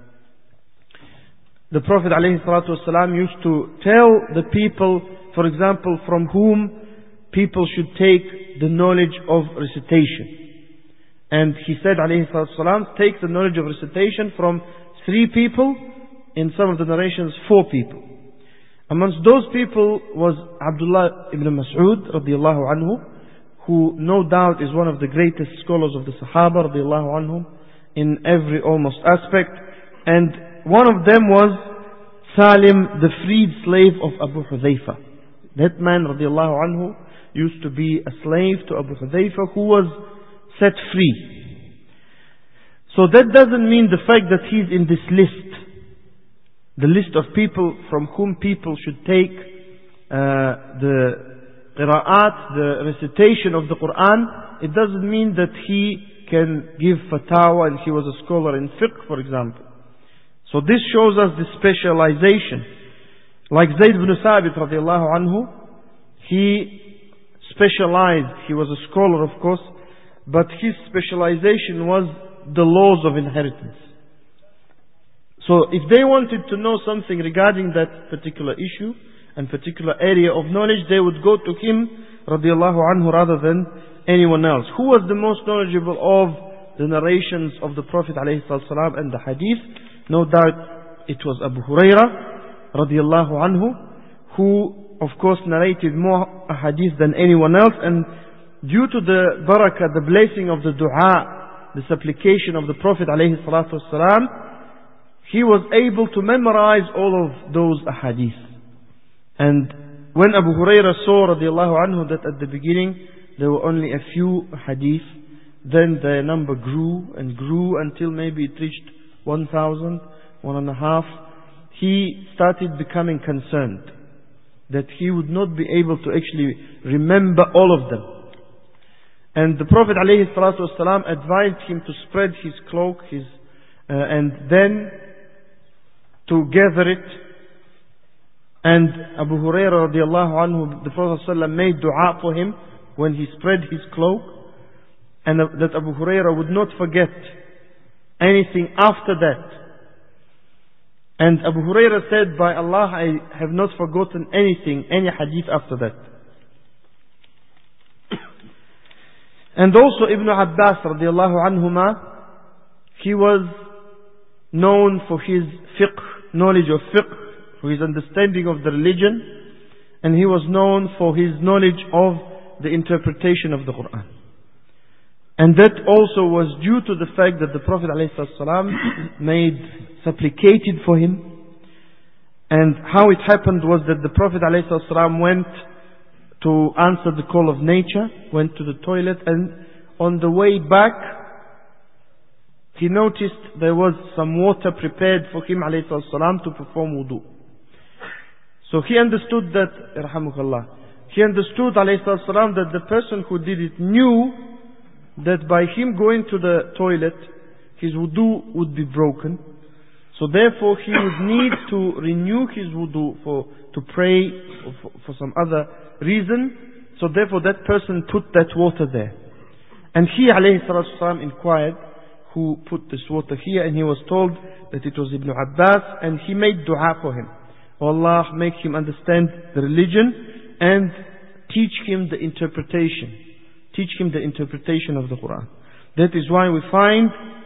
the Prophet ﷺ used to tell the people, for example, from whom people should take the knowledge of recitation. And he said ﷺ, take the knowledge of recitation from three people, in some of the narrations four people. Amongst those people was Abdullah ibn Mas'ud radiallahu anhu, who no doubt is one of the greatest scholars of the Sahaba radiallahu anhum in every almost aspect. And one of them was Salim, the freed slave of Abu Hudhayfa. That man radiallahu anhu used to be a slave to Abu Hudhayfa, who was set free. So that doesn't mean the fact that he's in this list, the list of people from whom people should take uh, the qira'at, the recitation of the Quran. It doesn't mean that he can give fatwa and he was a scholar in fiqh, for example. So this shows us the specialization. Like Zayd ibn Thabit radiallahu anhu, he specialized, he was a scholar of course, but his specialization was the laws of inheritance. So if they wanted to know something regarding that particular issue and particular area of knowledge, they would go to him radiallahu anhu rather than anyone else. Who was the most knowledgeable of the narrations of the Prophet alayhi salam and the hadith? No doubt it was Abu Hurairah radiallahu anhu, who of course narrated more hadith than anyone else, and due to the barakah, the blessing of the dua, the supplication of the Prophet alayhi salatu wasalam, he was able to memorize all of those ahadith. And when Abu Hurairah saw radiallahu anhu that at the beginning there were only a few hadith, then the number grew and grew until maybe it reached one thousand, one and a half, he started becoming concerned that he would not be able to actually remember all of them. And the Prophet ﷺ advised him to spread his cloak, his, uh, and then to gather it. And Abu Hurairah radiallahu anhu, the Prophet ﷺ made dua for him when he spread his cloak, and that Abu Hurairah would not forget anything after that. And Abu Hurairah said, by Allah, I have not forgotten anything, any hadith after that. And also Ibn Abbas radiallahu anhuma, he was known for his fiqh, knowledge of fiqh, for his understanding of the religion, and he was known for his knowledge of the interpretation of the Quran. And that also was due to the fact that the Prophet ﷺ made, supplicated for him, And how it happened was that the Prophet ﷺ went to answer the call of nature, went to the toilet, and on the way back, he noticed there was some water prepared for him ﷺ to perform wudu. So he understood that, irhamukallah, he understood ﷺ that the person who did it knew that by him going to the toilet, his wudu would be broken. So therefore he would need to renew his wudu for, to pray or for, for some other reason. So therefore that person put that water there. And he alayhi salatu wasalam inquired who put this water here, and he was told that it was Ibn Abbas, and he made dua for him. Oh Allah, make him understand the religion and teach him the interpretation. Teach him the interpretation of the Quran. That is why we find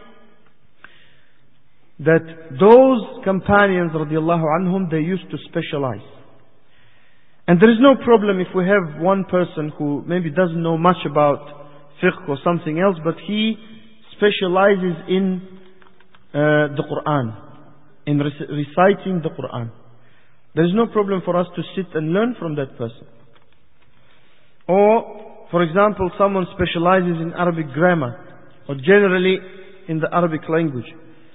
that those companions radiallahu anhum, they used to specialize. And there is no problem if we have one person who maybe doesn't know much about fiqh or something else, but he specializes in uh, the Quran, in rec- reciting the Quran. There is no problem for us to sit and learn from that person. Or, for example, someone specializes in Arabic grammar, or generally in the Arabic language.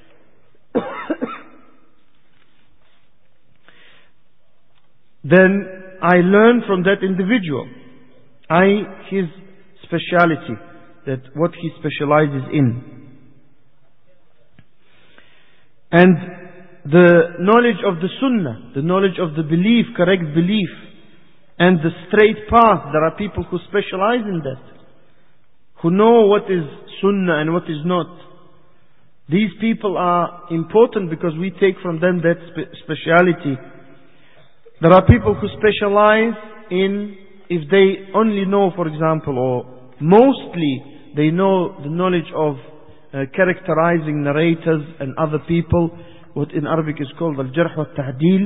Then I learn from that individual. I, his speciality, that what he specializes in. And the knowledge of the Sunnah, the knowledge of the belief, correct belief, and the straight path. There are people who specialize in that, who know what is Sunnah and what is not. These people are important because we take from them that spe- speciality. There are people who specialize in, if they only know, for example, or mostly they know the knowledge of uh, characterizing narrators and other people, what in Arabic is called al-jarh wa ta'deel,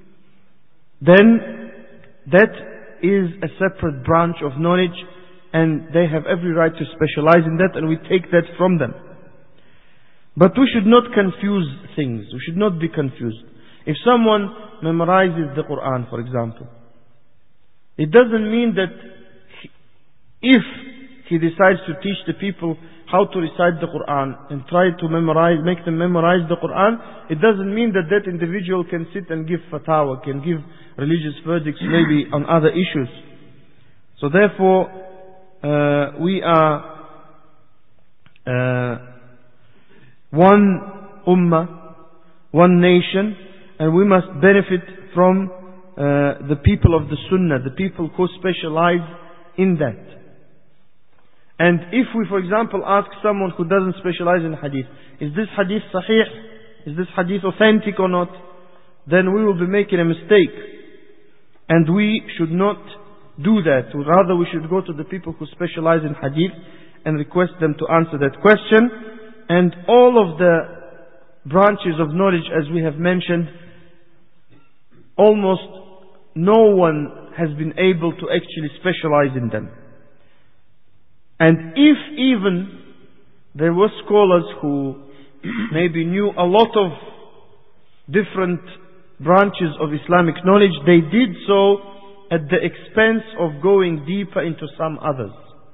then that is a separate branch of knowledge, and they have every right to specialize in that, and we take that from them. But we should not confuse things. We should not be confused. If someone memorizes the Quran, for example, it doesn't mean that he, if he decides to teach the people how to recite the Quran and try to memorize, make them memorize the Quran, it doesn't mean that that individual can sit and give fatwa, can give religious verdicts maybe on other issues. So therefore, uh, we are uh, one ummah, one nation, and we must benefit from uh, the people of the Sunnah, the people who specialize in that. And if we, for example, ask someone who doesn't specialize in hadith, is this hadith sahih? Is this hadith authentic or not? Then we will be making a mistake. And we should not do that. Rather, we should go to the people who specialize in hadith and request them to answer that question. And all of the branches of knowledge, as we have mentioned, almost no one has been able to actually specialize in them. And if even there were scholars who maybe knew a lot of different branches of Islamic knowledge, they did so at the expense of going deeper into some others.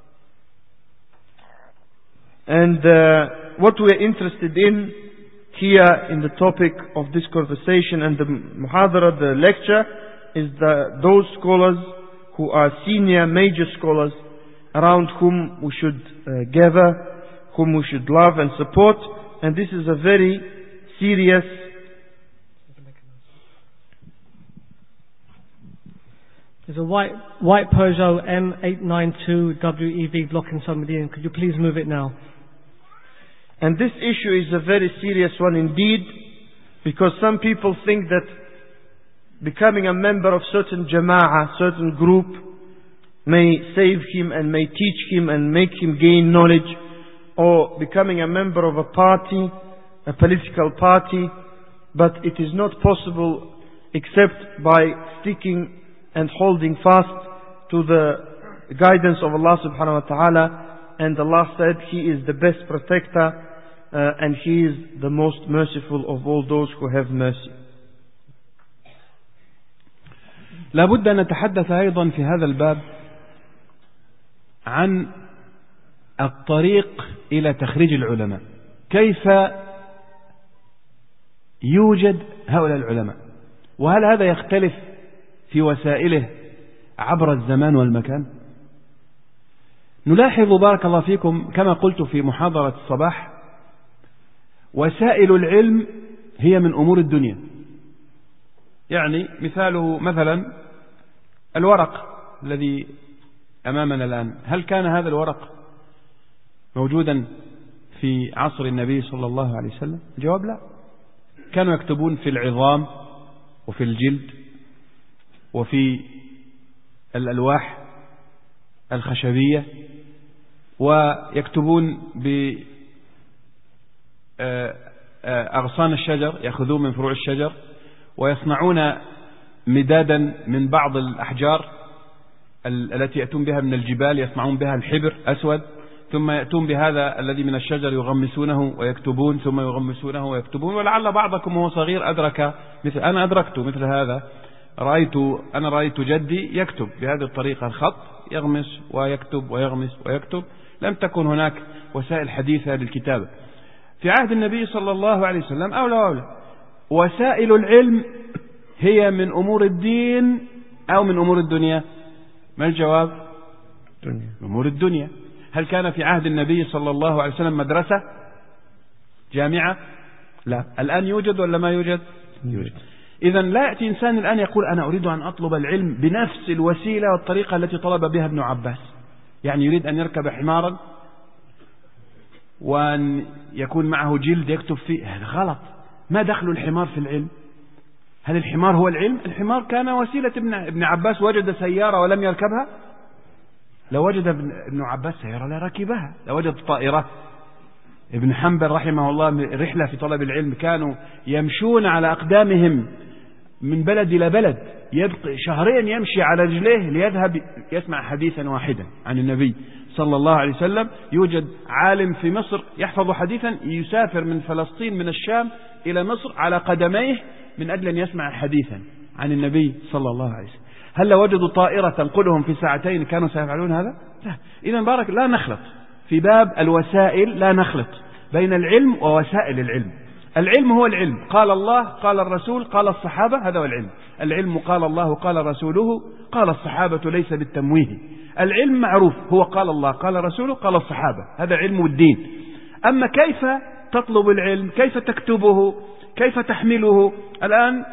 And uh, what we are interested in here in the topic of this conversation and the muhadara, the lecture, is the, those scholars who are senior, major scholars, around whom we should uh, gather, whom we should love and support. And this is a very serious There's a white white Peugeot M eight nine two W E V blocking somebody in. Could you please move it now? And this issue is a very serious one indeed, because some people think that becoming a member of certain jama'ah, certain group, may save him and may teach him and make him gain knowledge, or becoming a member of a party, a political party, but it is not possible except by sticking and holding fast to the guidance of Allah subhanahu wa ta'ala. And Allah said He is the best protector uh, and He is the most merciful of all those who have mercy. لابد أن نتحدث أيضا في هذا الباب عن الطريق إلى تخريج العلماء. كيف يوجد هؤلاء العلماء، وهل هذا يختلف في وسائله عبر الزمان والمكان؟ نلاحظ بارك الله فيكم كما قلت في محاضرة الصباح، وسائل العلم هي من أمور الدنيا. يعني مثاله مثلا الورق الذي أمامنا الآن، هل كان هذا الورق موجودا في عصر النبي صلى الله عليه وسلم؟ الجواب لا. كانوا يكتبون في العظام وفي الجلد وفي الألواح الخشبية، ويكتبون بأغصان الشجر، يأخذون من فروع الشجر ويصنعون مدادا من بعض الأحجار التي يأتون بها من الجبال، يصنعون بها الحبر أسود، ثم يأتون بهذا الذي من الشجر يغمسونه ويكتبون، ثم يغمسونه ويكتبون. ولعل بعضكم وهو صغير أدرك مثل أنا أدركت مثل هذا. رأيت أنا رأيت جدي يكتب بهذه الطريقة، الخط يغمس ويكتب ويغمس ويكتب. لم تكن هناك وسائل حديثة للكتابة في عهد النبي صلى الله عليه وسلم. أولى وأولى وسائل العلم هي من أمور الدين أو من أمور الدنيا؟ ما الجواب؟ دنيا. أمور الدنيا. هل كان في عهد النبي صلى الله عليه وسلم مدرسة جامعة؟ لا. الآن يوجد ولا ما يوجد؟ يوجد. إذا لا يأتي إنسان الآن يقول أنا أريد أن أطلب العلم بنفس الوسيلة والطريقة التي طلب بها ابن عباس، يعني يريد أن يركب حمارا وأن يكون معه جلد يكتب فيه. هذا غلط. ما دخل الحمار في العلم؟ هل الحمار هو العلم؟ الحمار كان وسيلة. ابن عباس وجد سيارة ولم يركبها؟ لو وجد ابن عباس سيارة لركبها. لو وجد طائرة. ابن حنبل رحمه الله رحلة في طلب العلم، كانوا يمشون على أقدامهم من بلد إلى بلد، يبقى شهرين يمشي على رجليه ليذهب يسمع حديثا واحدا عن النبي صلى الله عليه وسلم. يوجد عالم في مصر يحفظ حديثا يسافر من فلسطين من الشام إلى مصر على قدميه من أجل أن يسمع حديثا عن النبي صلى الله عليه وسلم. هل لو وجدوا طائرة تنقلهم في ساعتين كانوا سيفعلون هذا؟ لا. إذا بارك لا نخلط في باب الوسائل، لا نخلط بين العلم ووسائل العلم. العلم هو العلم، قال الله قال الرسول قال الصحابة، هذا هو العلم. العلم قال الله قال رسوله قال الصحابة ليس بالتمويه. العلم معروف، هو قال الله قال رسوله قال الصحابة، هذا علم الدين. أما كيف تطلب العلم، كيف تكتبه، كيف تحمله؟ الآن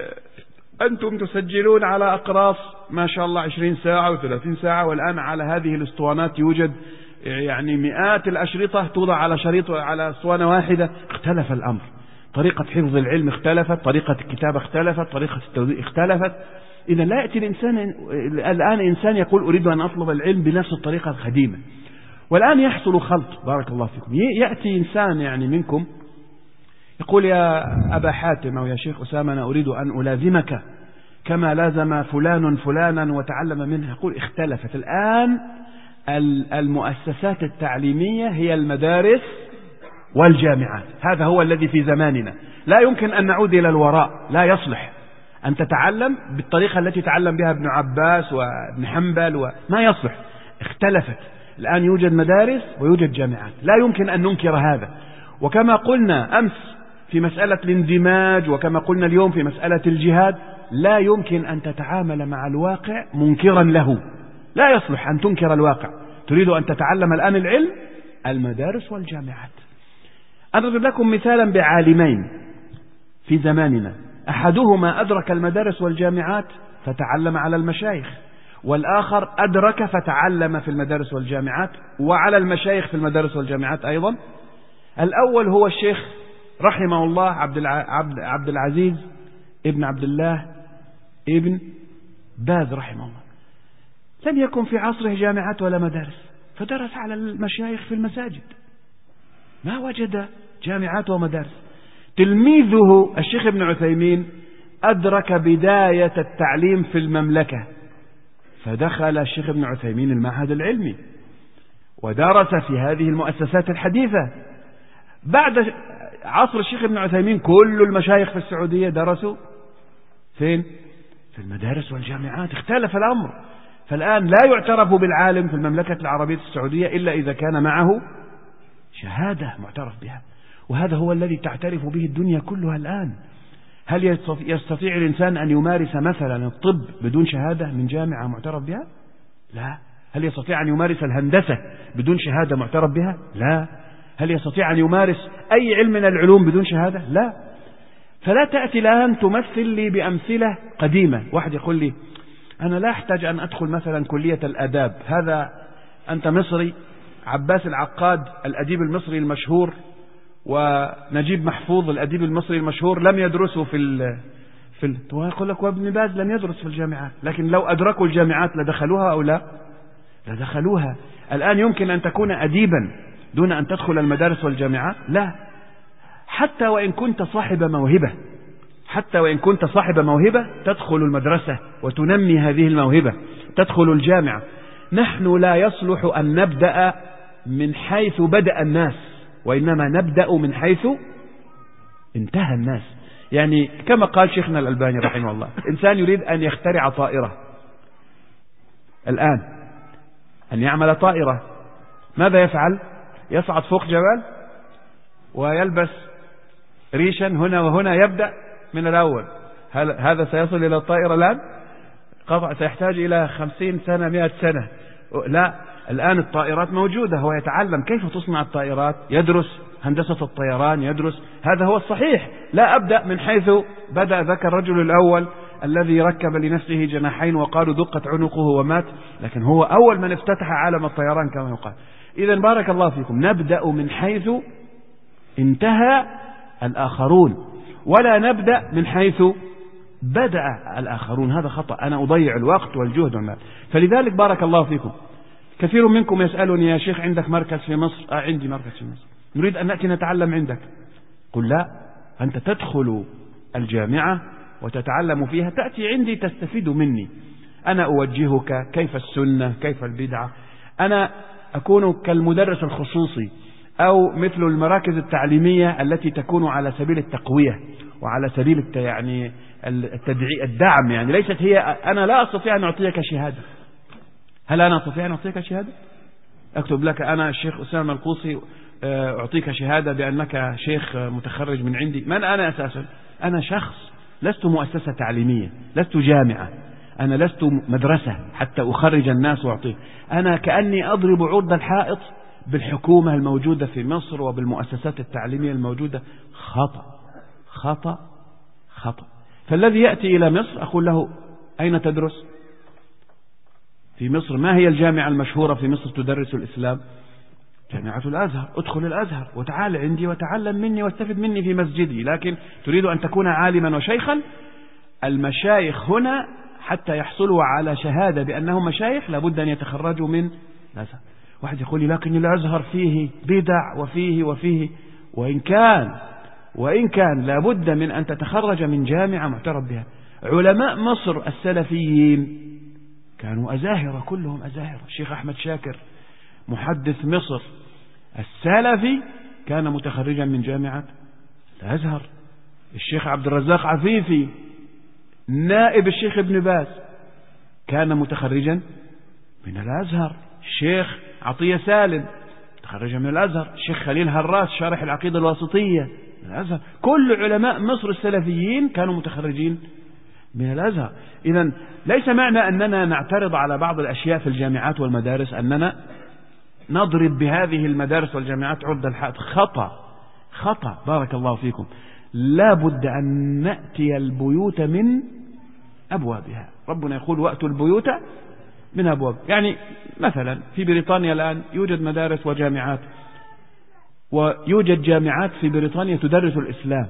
أنتم تسجلون على أقراص ما شاء الله عشرين ساعة وثلاثين ساعة، والآن على هذه الاسطوانات يوجد يعني مئات الأشرطة توضع على شريط على اسطوانة واحدة. اختلف الأمر، طريقة حفظ العلم اختلفت، طريقة الكتابة اختلفت، طريقة التوزيع اختلفت. إذا لا يأتي الإنسان الآن إنسان يقول أريد أن أطلب العلم بنفس الطريقة القديمة. والآن يحصل خلط بارك الله فيكم. يأتي إنسان يعني منكم يقول يا أبا حاتم أو يا شيخ أسامة أنا أريد أن ألازمك كما لازم فلان فلانا وتعلم منه. يقول اختلفت الآن المؤسسات التعليمية هي المدارس والجامعات. هذا هو الذي في زماننا. لا يمكن أن نعود إلى الوراء. لا يصلح أن تتعلم بالطريقة التي تعلم بها ابن عباس وابن حنبل وما يصلح. اختلفت. الآن يوجد مدارس ويوجد جامعات، لا يمكن أن ننكر هذا. وكما قلنا أمس في مسألة الاندماج، وكما قلنا اليوم في مسألة الجهاد، لا يمكن أن تتعامل مع الواقع منكرا له. لا يصلح أن تنكر الواقع. تريد أن تتعلم الآن العلم، المدارس والجامعات. أضرب لكم مثالا بعالمين في زماننا، أحدهما أدرك المدارس والجامعات فتعلم على المشايخ، والآخر أدرك فتعلم في المدارس والجامعات وعلى المشايخ في المدارس والجامعات أيضا. الأول هو الشيخ رحمه الله عبد العزيز ابن عبد الله ابن باز رحمه الله. لم يكن في عصره جامعات ولا مدارس، فدرس على المشايخ في المساجد، ما وجد جامعات ومدارس. تلميذه الشيخ ابن عثيمين أدرك بداية التعليم في المملكة، فدخل الشيخ ابن عثيمين المعهد العلمي ودرس في هذه المؤسسات الحديثة. بعد عصر الشيخ ابن عثيمين كل المشايخ في السعودية درسوا فين؟ في المدارس والجامعات اختلف الأمر. فالآن لا يعترف بالعالم في المملكة العربية السعودية إلا إذا كان معه شهادة معترف بها، وهذا هو الذي تعترف به الدنيا كلها الآن. هل يستطيع الإنسان أن يمارس مثلا الطب بدون شهادة من جامعة معترف بها؟ لا. هل يستطيع أن يمارس الهندسة بدون شهادة معترف بها؟ لا. هل يستطيع أن يمارس أي علم من العلوم بدون شهادة؟ لا. فلا تأتي الآن تمثل لي بأمثلة قديمة. واحد يقول لي أنا لا أحتاج أن أدخل مثلا كلية الآداب، هذا أنت مصري، عباس العقاد الأديب المصري المشهور ونجيب محفوظ الأديب المصري المشهور لم يدرسوا في ال في ال ويقول لك وابن باز لم يدرس في الجامعات، لكن لو أدركوا الجامعات لدخلوها أو لا؟ لدخلوها. الآن يمكن أن تكون أديبا دون أن تدخل المدارس والجامعات؟ لا. حتى وإن كنت صاحب موهبة، حتى وإن كنت صاحب موهبة تدخل المدرسة وتنمي هذه الموهبة، تدخل الجامعة. نحن لا يصلح أن نبدأ من حيث بدأ الناس، وإنما نبدأ من حيث انتهى الناس. يعني كما قال شيخنا الألباني رحمه الله، إنسان يريد أن يخترع طائرة الآن، أن يعمل طائرة، ماذا يفعل؟ يصعد فوق جبل ويلبس ريشا هنا وهنا، يبدأ من الأول. هل هذا سيصل إلى الطائرة الآن؟ قطع سيحتاج إلى خمسين سنة مئة سنة. لا، الآن الطائرات موجودة، هو يتعلم كيف تصنع الطائرات، يدرس هندسة الطيران، يدرس. هذا هو الصحيح. لا أبدأ من حيث بدأ ذاك الرجل الأول الذي ركب لنفسه جناحين وقالوا دقت عنقه ومات، لكن هو أول من افتتح عالم الطيران كما يقال. إذا بارك الله فيكم، نبدأ من حيث انتهى الآخرون، ولا نبدأ من حيث بدأ الآخرون. هذا خطأ، أنا أضيع الوقت والجهد والمال. فلذلك بارك الله فيكم، كثير منكم يسألني يا شيخ عندك مركز في مصر؟ آه عندي مركز في مصر، نريد أن نأتي نتعلم عندك. قل لا، أنت تدخل الجامعة وتتعلم فيها، تأتي عندي تستفيد مني. أنا أوجهك كيف السنة، كيف البدعة. أنا أكون كالمدرس الخصوصي أو مثل المراكز التعليمية التي تكون على سبيل التقوية وعلى سبيل الت... يعني التدعي الدعم. يعني ليست هي، أنا لا أستطيع أن أعطيك شهادة. هل أنا أستطيع أن أعطيك شهادة؟ أكتب لك أنا الشيخ أسامة القوصي أعطيك شهادة بأنك شيخ متخرج من عندي. من أنا أساسا؟ أنا شخص، لست مؤسسة تعليمية، لست جامعة، أنا لست مدرسة حتى أخرج الناس وأعطيه. أنا كأني أضرب عرض الحائط بالحكومة الموجودة في مصر وبالمؤسسات التعليمية الموجودة. خطأ خطأ خطأ. فالذي يأتي إلى مصر أقول له أين تدرس؟ في مصر ما هي الجامعة المشهورة في مصر تدرس الإسلام؟ جامعة الأزهر. ادخل الأزهر وتعال عندي وتعلم مني واستفد مني في مسجدي. لكن تريد أن تكون عالما وشيخا، المشايخ هنا حتى يحصلوا على شهادة بأنهم مشايخ لابد أن يتخرجوا من الأزهر. واحد يقول لي لكن الأزهر فيه بدع وفيه وفيه، وإن كان وإن كان لابد من أن تتخرج من جامعة معترف بها. علماء مصر السلفيين كانوا أزاهرة، كلهم أزاهرة. الشيخ أحمد شاكر محدث مصر السلفي كان متخرجا من جامعة الأزهر. الشيخ عبد الرزاق عفيفي نائب الشيخ ابن باز كان متخرجا من الأزهر. الشيخ عطية سالم تخرج من الأزهر. الشيخ خليل هراس شارح العقيدة الواسطية من الأزهر. كل علماء مصر السلفيين كانوا متخرجين من الأزهر. إذن ليس معنى أننا نعترض على بعض الأشياء في الجامعات والمدارس أننا نضرب بهذه المدارس والجامعات عرض الحائط. خطأ خطأ بارك الله فيكم. لا بد أن نأتي البيوت من أبوابها. ربنا يقول وأتوا البيوت من أبواب. يعني مثلا في بريطانيا الآن يوجد مدارس وجامعات، ويوجد جامعات في بريطانيا تدرس الإسلام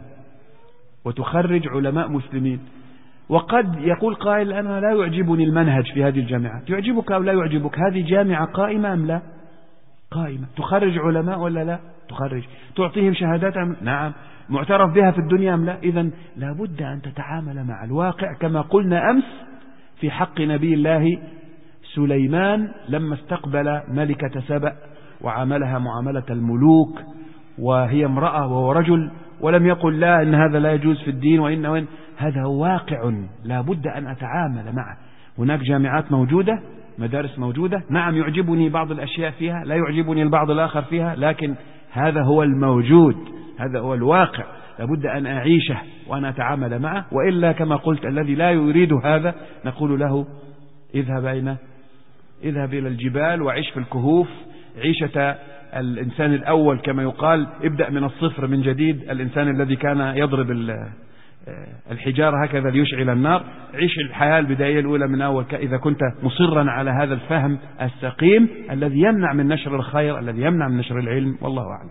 وتخرج علماء مسلمين. وقد يقول قائل أنا لا يعجبني المنهج في هذه الجامعات. يعجبك أو لا يعجبك، هذه جامعة قائمة أم لا؟ قائمة. تخرج علماء ولا لا؟ تخرج. تعطيهم شهادات أم؟ نعم. معترف بها في الدنيا أم لا؟ إذن لابد أن تتعامل مع الواقع كما قلنا أمس في حق نبي الله سليمان لما استقبل ملكة سبأ وعاملها معاملة الملوك وهي امرأة وهو رجل، ولم يقل لا إن هذا لا يجوز في الدين وإن وإن هذا واقع لا بد أن أتعامل معه. هناك جامعات موجودة، مدارس موجودة، نعم يعجبني بعض الأشياء فيها، لا يعجبني البعض الآخر فيها، لكن هذا هو الموجود، هذا هو الواقع، لابد أن أعيشه وأن أتعامل معه. وإلا كما قلت الذي لا يريد هذا نقول له اذهب أين؟ اذهب إلى الجبال وعيش في الكهوف عيشة الإنسان الأول كما يقال، ابدأ من الصفر من جديد، الإنسان الذي كان يضرب الحجارة هكذا ليشعل النار، عيش الحياة البداية الأولى من أول إذا كنت مصرا على هذا الفهم السقيم الذي يمنع من نشر الخير، الذي يمنع من نشر العلم. والله أعلم.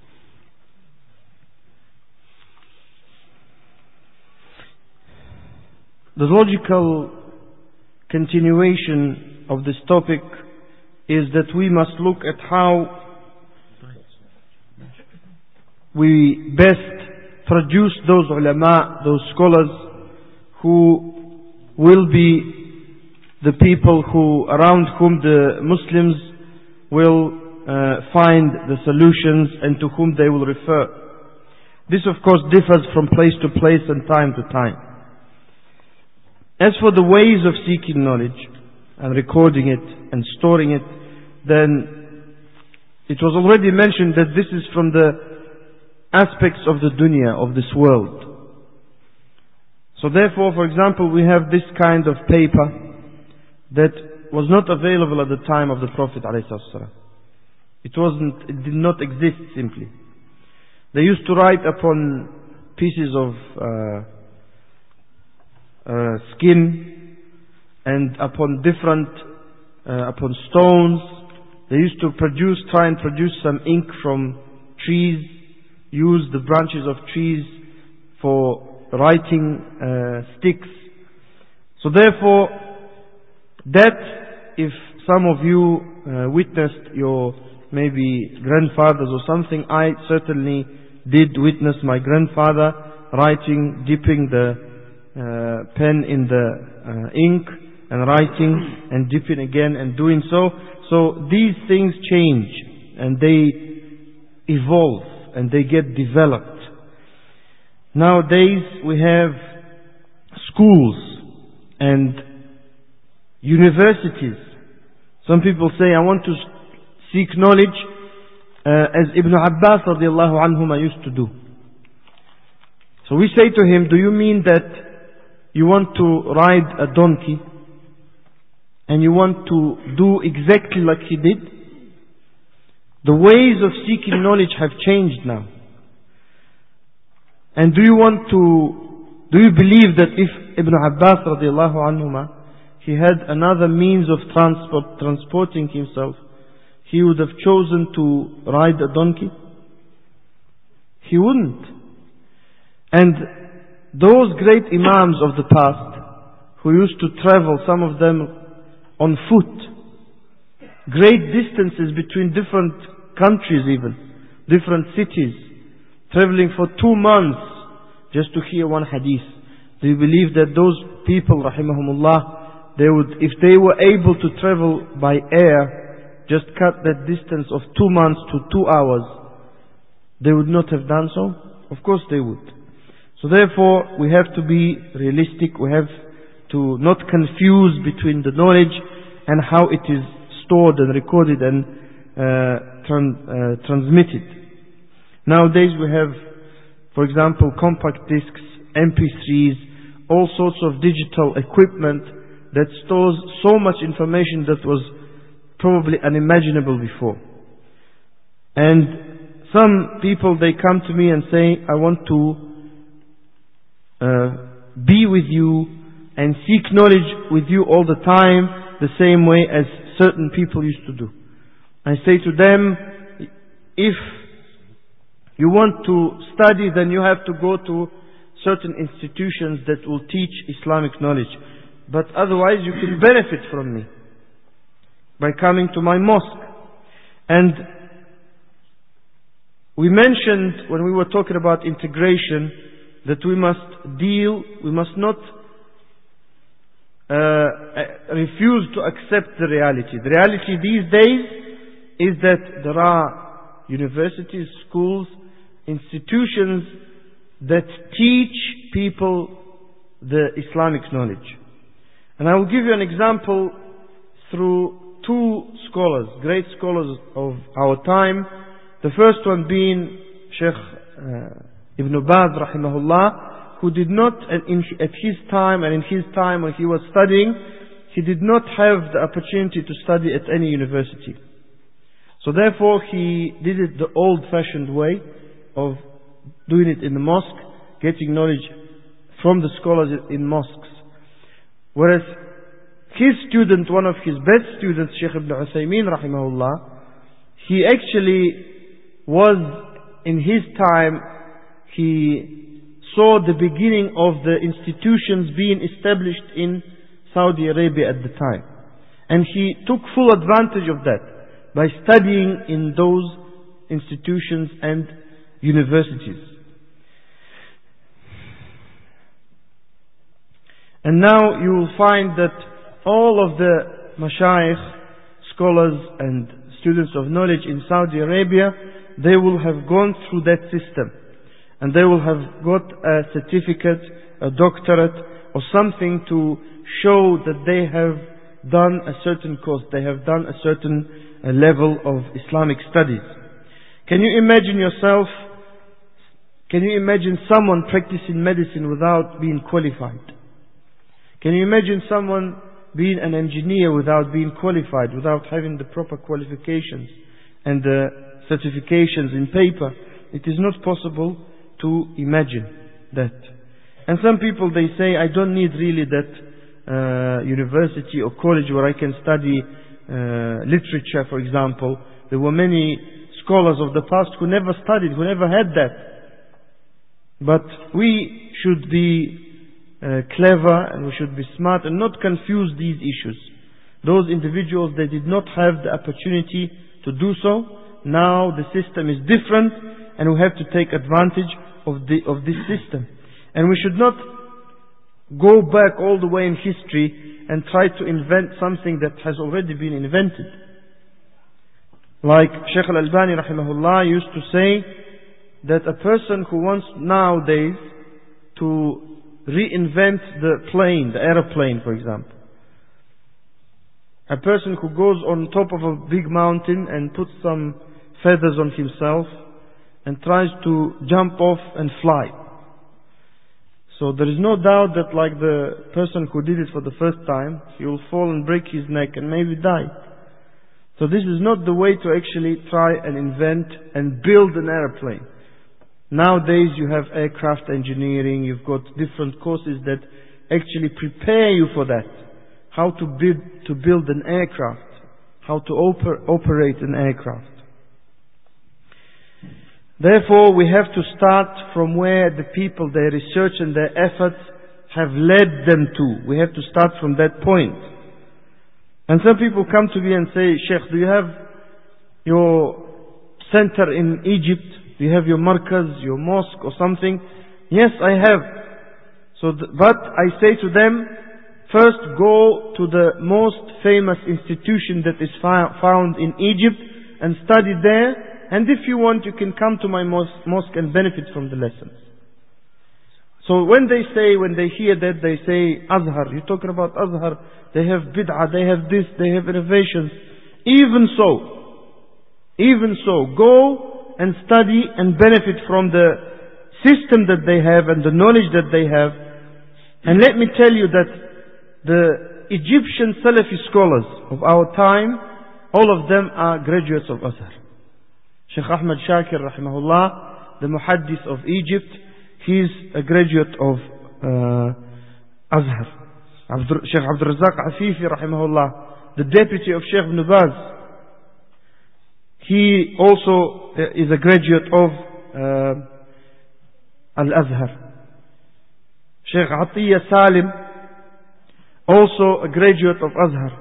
The logical continuation of this topic is that we must look at how we best produce those ulama, those scholars who will be the people who, around whom the Muslims will uh, find the solutions and to whom they will refer. This of course differs from place to place and time to time. As for the ways of seeking knowledge and recording it and storing it, then it was already mentioned that this is from the aspects of the dunya, of this world. So therefore, for example, we have this kind of paper that was not available at the time of the Prophet ﷺ. It wasn't, it did not exist simply. They used to write upon pieces of uh, uh, skin and upon different, uh, upon stones. They used to produce, try and produce some ink from trees, use the branches of trees for writing uh, sticks. So therefore, that if some of you uh, witnessed your maybe grandfathers or something, I certainly did witness my grandfather writing, dipping the uh, pen in the uh, ink and writing and dipping again and doing so. So these things change and they evolve and they get developed. Nowadays we have schools and universities. Some people say, I want to seek knowledge uh, as Ibn Abbas radiallahu anhuma used to do. So we say to him, do you mean that you want to ride a donkey and you want to do exactly like he did? The ways of seeking knowledge have changed now. And do you want to, do you believe that if Ibn Abbas radiallahu anhuma, he had another means of transport, transporting himself, he would have chosen to ride a donkey? He wouldn't. And those great imams of the past, who used to travel, some of them on foot, great distances between different countries even, different cities, traveling for two months just to hear one hadith. Do you believe that those people, rahimahumullah, they would, if they were able to travel by air, just cut that distance of two months to two hours, they would not have done so? Of course they would. So therefore, we have to be realistic. We have to not confuse between the knowledge and how it is stored and recorded and uh, tran uh, transmitted. Nowadays we have, for example, compact discs, M P threes, all sorts of digital equipment that stores so much information that was probably unimaginable before. And some people, they come to me and say, I want to uh, be with you and seek knowledge with you all the time, the same way as certain people used to do. I say to them, if you want to study, then you have to go to certain institutions that will teach Islamic knowledge. But otherwise you can benefit from me by coming to my mosque. And we mentioned when we were talking about integration that we must deal, we must not uh, refuse to accept the reality. The reality these days is that there are universities, schools, institutions that teach people the Islamic knowledge. And I will give you an example through two scholars, great scholars of our time. The first one being Sheikh uh, Ibn Baz rahimahullah, who did not, in, at his time and in his time when he was studying, he did not have the opportunity to study at any university. So therefore he did it the old-fashioned way of doing it in the mosque, getting knowledge from the scholars in mosques. Whereas his student, one of his best students, Sheikh Ibn Uthaymeen rahimahullah, he actually was, in his time, he saw the beginning of the institutions being established in Saudi Arabia at the time. And he took full advantage of that by studying in those institutions and universities. And now you will find that all of the mashayikh, scholars and students of knowledge in Saudi Arabia, they will have gone through that system. And they will have got a certificate, a doctorate, or something to show that they have done a certain course, they have done a certain uh, level of Islamic studies. Can you imagine yourself, can you imagine someone practicing medicine without being qualified? Can you imagine someone being an engineer without being qualified, without having the proper qualifications and the certifications in paper? It is not possible to imagine that. And some people, they say, I don't need really that uh, university or college where I can study uh, literature, for example. There were many scholars of the past who never studied, who never had that. But we should be uh, clever and we should be smart and not confuse these issues. Those individuals, they did not have the opportunity to do so. Now the system is different and we have to take advantage of the of this system. And we should not go back all the way in history and try to invent something that has already been invented. Like Sheikh Al-Albani rahimahullah used to say that a person who wants nowadays to reinvent the plane, the aeroplane for example, a person who goes on top of a big mountain and puts some feathers on himself and tries to jump off and fly. So there is no doubt that like the person who did it for the first time, he will fall and break his neck and maybe die. So this is not the way to actually try and invent and build an airplane. Nowadays you have aircraft engineering, you've got different courses that actually prepare you for that. How to build, to build an aircraft, how to oper, operate an aircraft. Therefore, we have to start from where the people, their research and their efforts have led them to. We have to start from that point. And some people come to me and say, Sheikh, do you have your center in Egypt? Do you have your markaz, your mosque or something? Yes, I have. So, th- but I say to them, first go to the most famous institution that is fi- found in Egypt and study there. And if you want, you can come to my mosque, mosque and benefit from the lessons. So when they say, when they hear that, they say, Azhar, you're talking about Azhar, they have bid'ah, they have this, they have innovations. Even so, even so, go and study and benefit from the system that they have and the knowledge that they have. And let me tell you that the Egyptian Salafi scholars of our time, all of them are graduates of Azhar. Sheikh Ahmad Shakir rahimahullah, the muhaddith of Egypt, he's a graduate of uh, Azhar. Abdur, Sheikh Abdul Razak Afifi rahimahullah, the deputy of Sheikh Ibn Baz, he also is a graduate of uh, Al-Azhar. Sheikh Atiyya Salim, also a graduate of Azhar.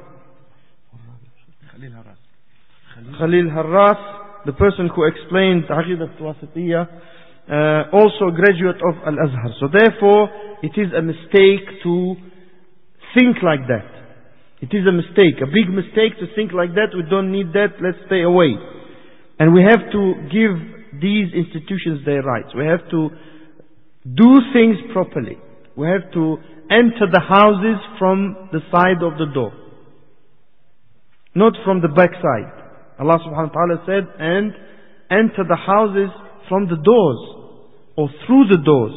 Khalil Harras, the person who explained Aqidat Wasitiyya, uh, also a graduate of Al-Azhar. So therefore, it is a mistake to think like that. It is a mistake, a big mistake to think like that. We don't need that, let's stay away. And we have to give these institutions their rights. We have to do things properly. We have to enter the houses from the side of the door, not from the back side. Allah subhanahu wa ta'ala said, and enter the houses from the doors, or through the doors.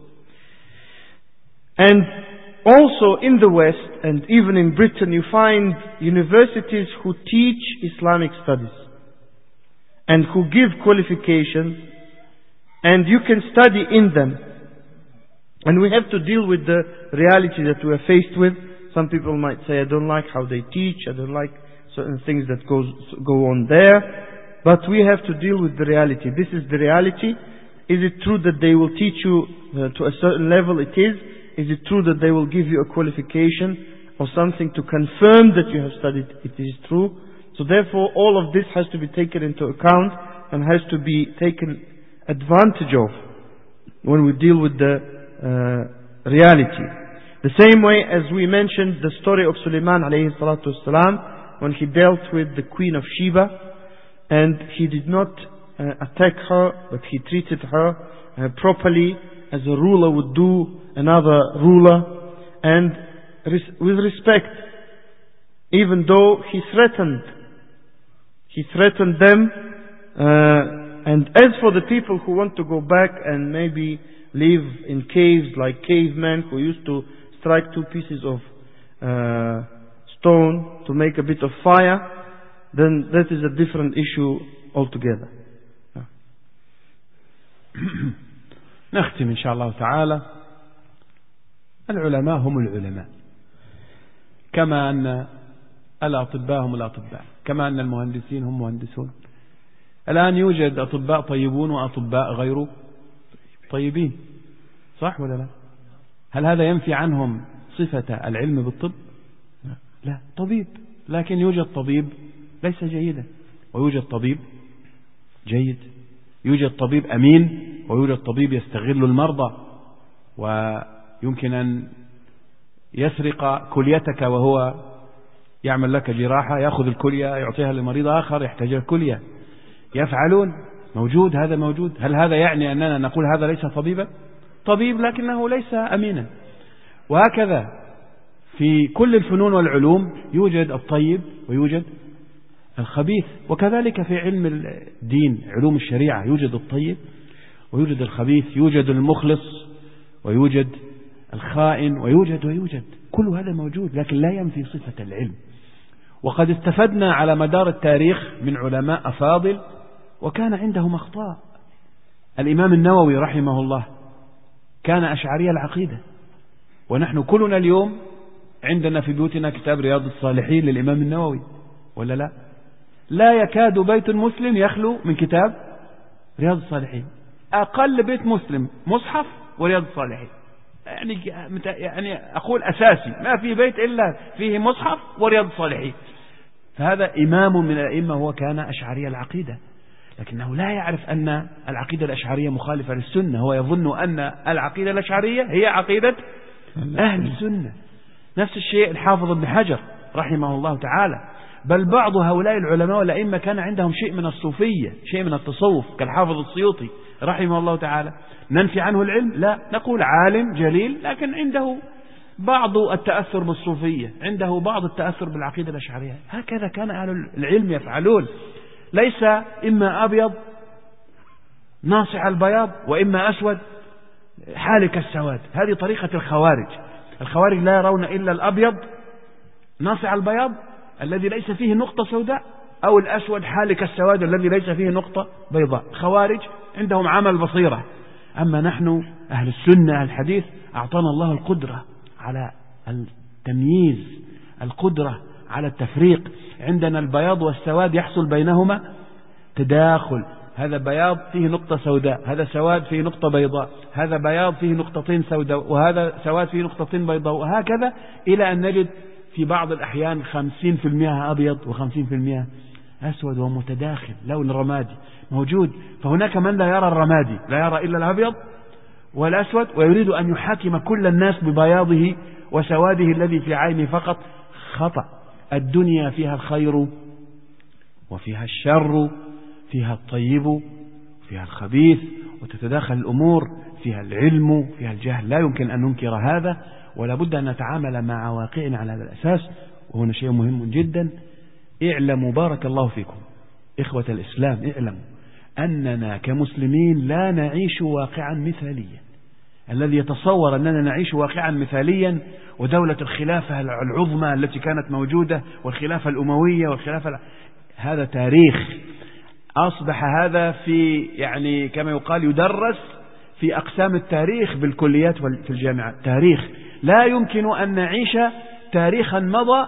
And also in the West, and even in Britain, you find universities who teach Islamic studies, and who give qualifications, and you can study in them. And we have to deal with the reality that we are faced with. Some people might say, I don't like how they teach, I don't like certain things that goes, go on there. But we have to deal with the reality. This is the reality. Is it true that they will teach you uh, to a certain level? It is. Is it true that they will give you a qualification or something to confirm that you have studied? It is true. So therefore all of this has to be taken into account and has to be taken advantage of when we deal with the uh, reality. The same way as we mentioned the story of Sulaiman alayhi salatu wasalam, when he dealt with the queen of Sheba, and he did not uh, attack her, but he treated her uh, properly, as a ruler would do another ruler, and res- with respect, even though he threatened he threatened them. Uh, and as for the people who want to go back and maybe live in caves like cavemen who used to strike two pieces of uh, stone to make a bit of fire, then that is a different issue altogether. نختم إن شاء الله تعالى. العلماء هم العلماء، كما أن الأطباء هم الأطباء، كما أن المهندسين هم مهندسون. الآن يوجد أطباء طيبون وأطباء غير طيبين، صح ولا لا؟ هل هذا ينفي عنهم صفة العلم بالطب؟ لا. طبيب، لكن يوجد طبيب ليس جيدا، ويوجد طبيب جيد. يوجد طبيب أمين، ويوجد طبيب يستغل المرضى، ويمكن أن يسرق كليتك وهو يعمل لك جراحة، يأخذ الكلية يعطيها لمريض آخر يحتاج الكلية. يفعلون، موجود، هذا موجود. هل هذا يعني أننا نقول هذا ليس طبيبا؟ طبيب لكنه ليس أمينا. وهكذا في كل الفنون والعلوم يوجد الطيب ويوجد الخبيث، وكذلك في علم الدين علوم الشريعة يوجد الطيب ويوجد الخبيث، يوجد المخلص ويوجد الخائن، ويوجد ويوجد كل هذا موجود، لكن لا ينفي صفة العلم. وقد استفدنا على مدار التاريخ من علماء أفاضل وكان عندهم أخطاء. الإمام النووي رحمه الله كان أشعري العقيدة، ونحن كلنا اليوم عندنا في بيوتنا كتاب رياض الصالحين للإمام النووي، ولا لا؟ لا يكاد بيت مسلم يخلو من كتاب رياض الصالحين. أقل بيت مسلم مصحف ورياض الصالحين، يعني يعني أقول أساسي، ما في بيت إلا فيه مصحف ورياض الصالحين. فهذا إمام من الأئمة، هو كان أشعري العقيدة، لكنه لا يعرف أن العقيدة الأشعرية مخالفة للسنة. هو يظن أن العقيدة الأشعرية هي عقيدة أهل السنة. نفس الشيء الحافظ ابن حجر رحمه الله تعالى، بل بعض هؤلاء العلماء والأئمة كان عندهم شيء من الصوفية، شيء من التصوف، كالحافظ السيوطي رحمه الله تعالى. ننفي عنه العلم؟ لا، نقول عالم جليل لكن عنده بعض التأثر بالصوفية، عنده بعض التأثر بالعقيدة الأشعرية. هكذا كان أهل العلم يفعلون، ليس إما أبيض ناصع البياض وإما أسود حالك السواد. هذه طريقة الخوارج. الخوارج لا يرون إلا الأبيض ناصع البياض الذي ليس فيه نقطة سوداء، أو الأسود حالك السواد الذي ليس فيه نقطة بيضاء. خوارج عندهم عمل بصيرة. أما نحن أهل السنة أهل الحديث أعطانا الله القدرة على التمييز، القدرة على التفريق. عندنا البياض والسواد يحصل بينهما تداخل، هذا بياض فيه نقطة سوداء، هذا سواد فيه نقطة بيضاء، هذا بياض فيه نقطتين سوداء، وهذا سواد فيه نقطتين بيضاء، وهكذا إلى أن نجد في بعض الأحيان خمسين في المئة أبيض وخمسين في المئة أسود ومتداخل، لون رمادي موجود. فهناك من لا يرى الرمادي، لا يرى إلا الأبيض والأسود، ويريد أن يحاكم كل الناس ببياضه وسواده الذي في عينه فقط. خطأ. الدنيا فيها الخير وفيها الشر، فيها الطيب وفيها الخبيث، وتتداخل الأمور، فيها العلم فيها الجهل، لا يمكن أن ننكر هذا، ولا بد أن نتعامل مع واقعنا على هذا الأساس. وهنا شيء مهم جدا، اعلموا بارك الله فيكم إخوة الإسلام، اعلموا أننا كمسلمين لا نعيش واقعا مثاليا. الذي يتصور أننا نعيش واقعا مثاليا ودولة الخلافة العظمى التي كانت موجودة والخلافة الأموية والخلافة، هذا تاريخ أصبح هذا في يعني كما يقال يدرس في أقسام التاريخ بالكليات في الجامعات. تاريخ لا يمكن أن نعيش تاريخا مضى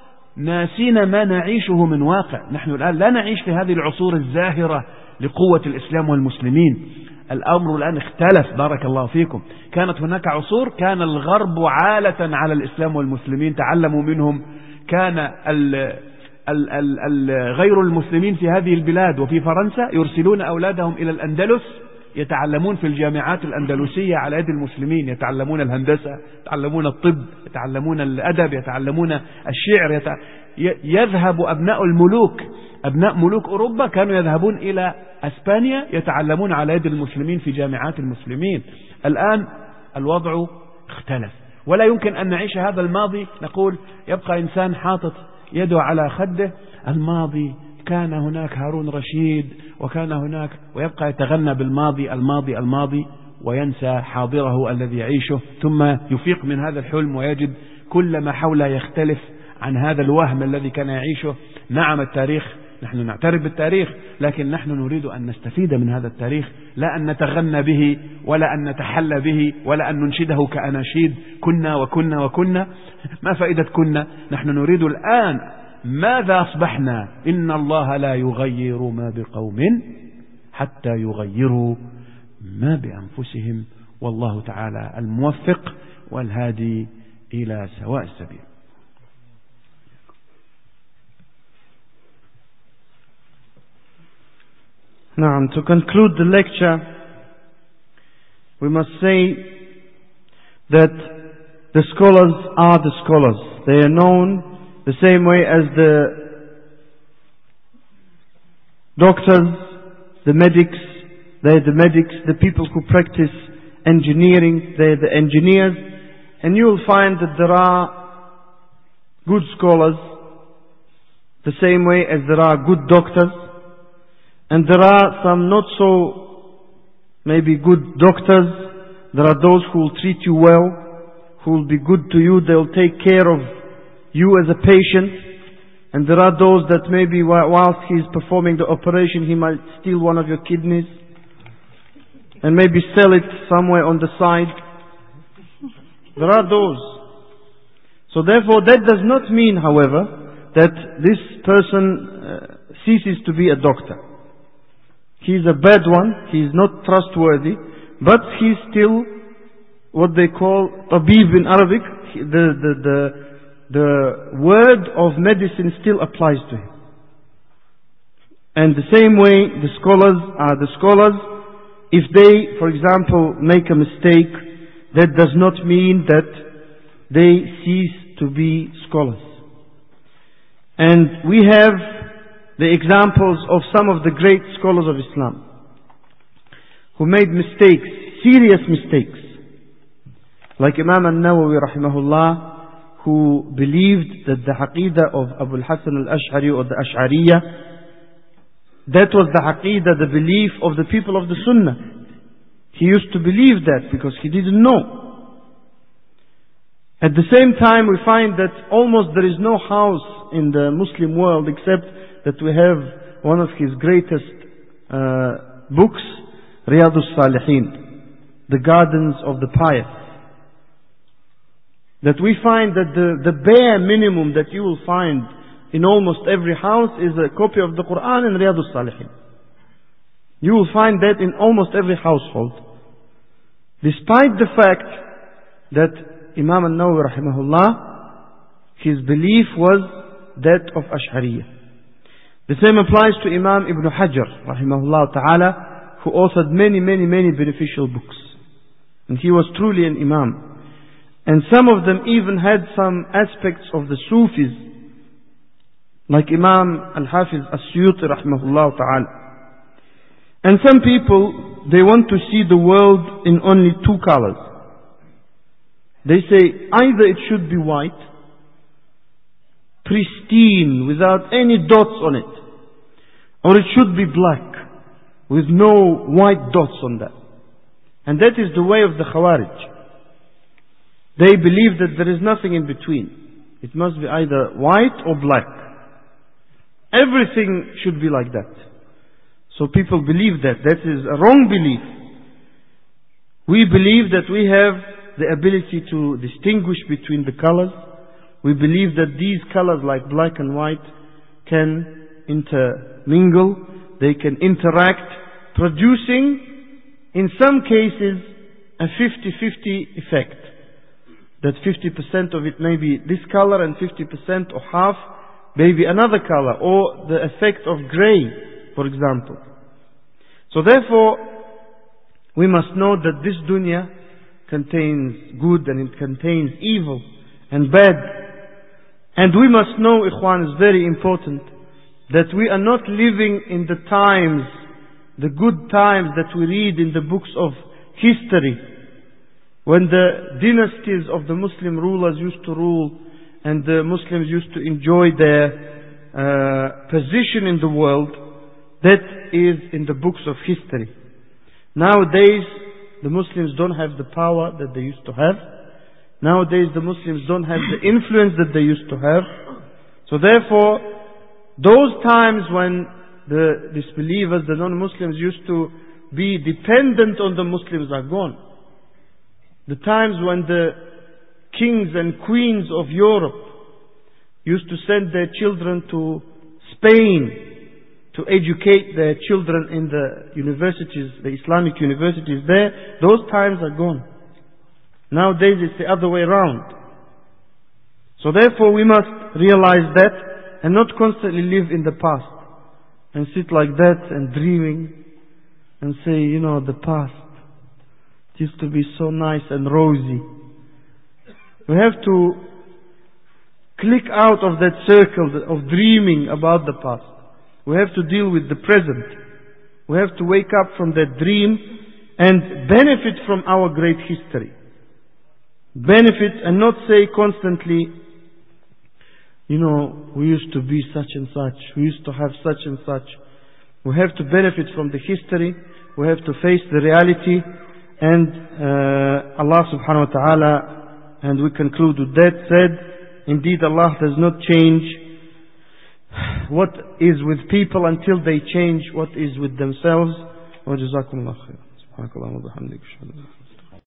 ناسين ما نعيشه من واقع. نحن الآن لا نعيش في هذه العصور الزاهرة لقوة الإسلام والمسلمين. الأمر الآن اختلف بارك الله فيكم. كانت هناك عصور كان الغرب عالة على الإسلام والمسلمين، تعلموا منهم. كان ال ال ال ال غير المسلمين في هذه البلاد وفي فرنسا يرسلون أولادهم إلى الأندلس يتعلمون في الجامعات الأندلسية على يد المسلمين، يتعلمون الهندسة، يتعلمون الطب، يتعلمون الأدب، يتعلمون الشعر. يتع... يذهب أبناء الملوك، أبناء ملوك أوروبا كانوا يذهبون إلى أسبانيا يتعلمون على يد المسلمين في جامعات المسلمين. الآن الوضع اختلف، ولا يمكن أن نعيش هذا الماضي نقول يبقى إنسان حاطط يده على خده، الماضي كان هناك هارون رشيد وكان هناك، ويبقى يتغنى بالماضي الماضي الماضي وينسى حاضره الذي يعيشه، ثم يفيق من هذا الحلم ويجد كل ما حوله يختلف عن هذا الوهم الذي كان يعيشه. نعم التاريخ، نحن نعترف بالتاريخ، لكن نحن نريد أن نستفيد من هذا التاريخ، لا أن نتغنى به ولا أن نتحلى به ولا أن ننشده كأناشيد كنا وكنا وكنا. ما فائدة كنا؟ نحن نريد الآن ماذا أصبحنا؟ إن الله لا يغير ما بقوم حتى يغيروا ما بأنفسهم، والله تعالى الموفق والهادي إلى سواء السبيل. Now, to conclude the lecture, we must say that the scholars are the scholars. They are known the same way as the doctors, the medics, they're the medics, the people who practice engineering, they're the engineers. And you will find that there are good scholars the same way as there are good doctors. And there are some not so maybe good doctors. There are those who will treat you well, who will be good to you, they will take care of you as a patient. And there are those that maybe whilst he is performing the operation, he might steal one of your kidneys and maybe sell it somewhere on the side. There are those. So therefore that does not mean, however, that this person uh, ceases to be a doctor. He is a bad one, he is not trustworthy, but he is still what they call tabib in Arabic. The, the, the, the word of medicine still applies to him. And the same way the scholars are the scholars. If they, for example, make a mistake, that does not mean that they cease to be scholars. And we have the examples of some of the great scholars of Islam who made mistakes, serious mistakes. Like Imam al-Nawawi rahimahullah, who believed that the Aqidah of Abu al-Hasan al-Ash'ari or the Ash'ariyah, that was the Aqidah, the belief of the people of the Sunnah. He used to believe that because he didn't know. At the same time, we find that almost there is no house in the Muslim world except that we have one of his greatest uh, books, Riyadus Salihin, the Gardens of the Pious. That we find that the, the bare minimum that you will find in almost every house is a copy of the Quran and Riyadus Salihin. You will find that in almost every household. Despite the fact that Imam al-Nawawi rahimahullah, his belief was that of Ash'ariyah. The same applies to Imam Ibn Hajar rahimahullah ta'ala, who authored many, many, many beneficial books. And he was truly an Imam. And some of them even had some aspects of the Sufis, like Imam Al-Hafiz As-Suyuti rahimahullah ta'ala. And some people they want to see the world in only two colors. They say either it should be white, pristine, without any dots on it, or it should be black, with no white dots on that. And that is the way of the Khawarij. They believe that there is nothing in between. It must be either white or black. Everything should be like that. So people believe that. That is a wrong belief. We believe that we have the ability to distinguish between the colors. We believe that these colors like black and white can intermingle. They can interact, producing, in some cases, a fifty-fifty effect. That fifty percent of it may be this color and fifty percent or half maybe another color, or the effect of gray, for example. So therefore, we must know that this dunya contains good and it contains evil and bad. And we must know, Ikhwan, is very important, that we are not living in the times, the good times that we read in the books of history, when the dynasties of the Muslim rulers used to rule and the Muslims used to enjoy their uh, position in the world. That is in the books of history. Nowadays, the Muslims don't have the power that they used to have. Nowadays, the Muslims don't have the influence that they used to have. So therefore, those times when the disbelievers, the non-Muslims used to be dependent on the Muslims are gone. The times when the kings and queens of Europe used to send their children to Spain to educate their children in the universities, the Islamic universities there, those times are gone. Nowadays it's the other way around. So therefore we must realize that and not constantly live in the past and sit like that and dreaming and say, you know, the past used to be so nice and rosy. We have to click out of that circle of dreaming about the past. We have to deal with the present. We have to wake up from that dream and benefit from our great history. Benefit and not say constantly, you know, we used to be such and such. We used to have such and such. We have to benefit from the history. We have to face the reality. And uh, Allah subhanahu wa ta'ala, and we conclude with that, said, indeed Allah does not change what is with people until they change what is with themselves. وَجَزَاكُمُ اللَّهُ خَيْرًا. سبحانك اللهم وبحمدك.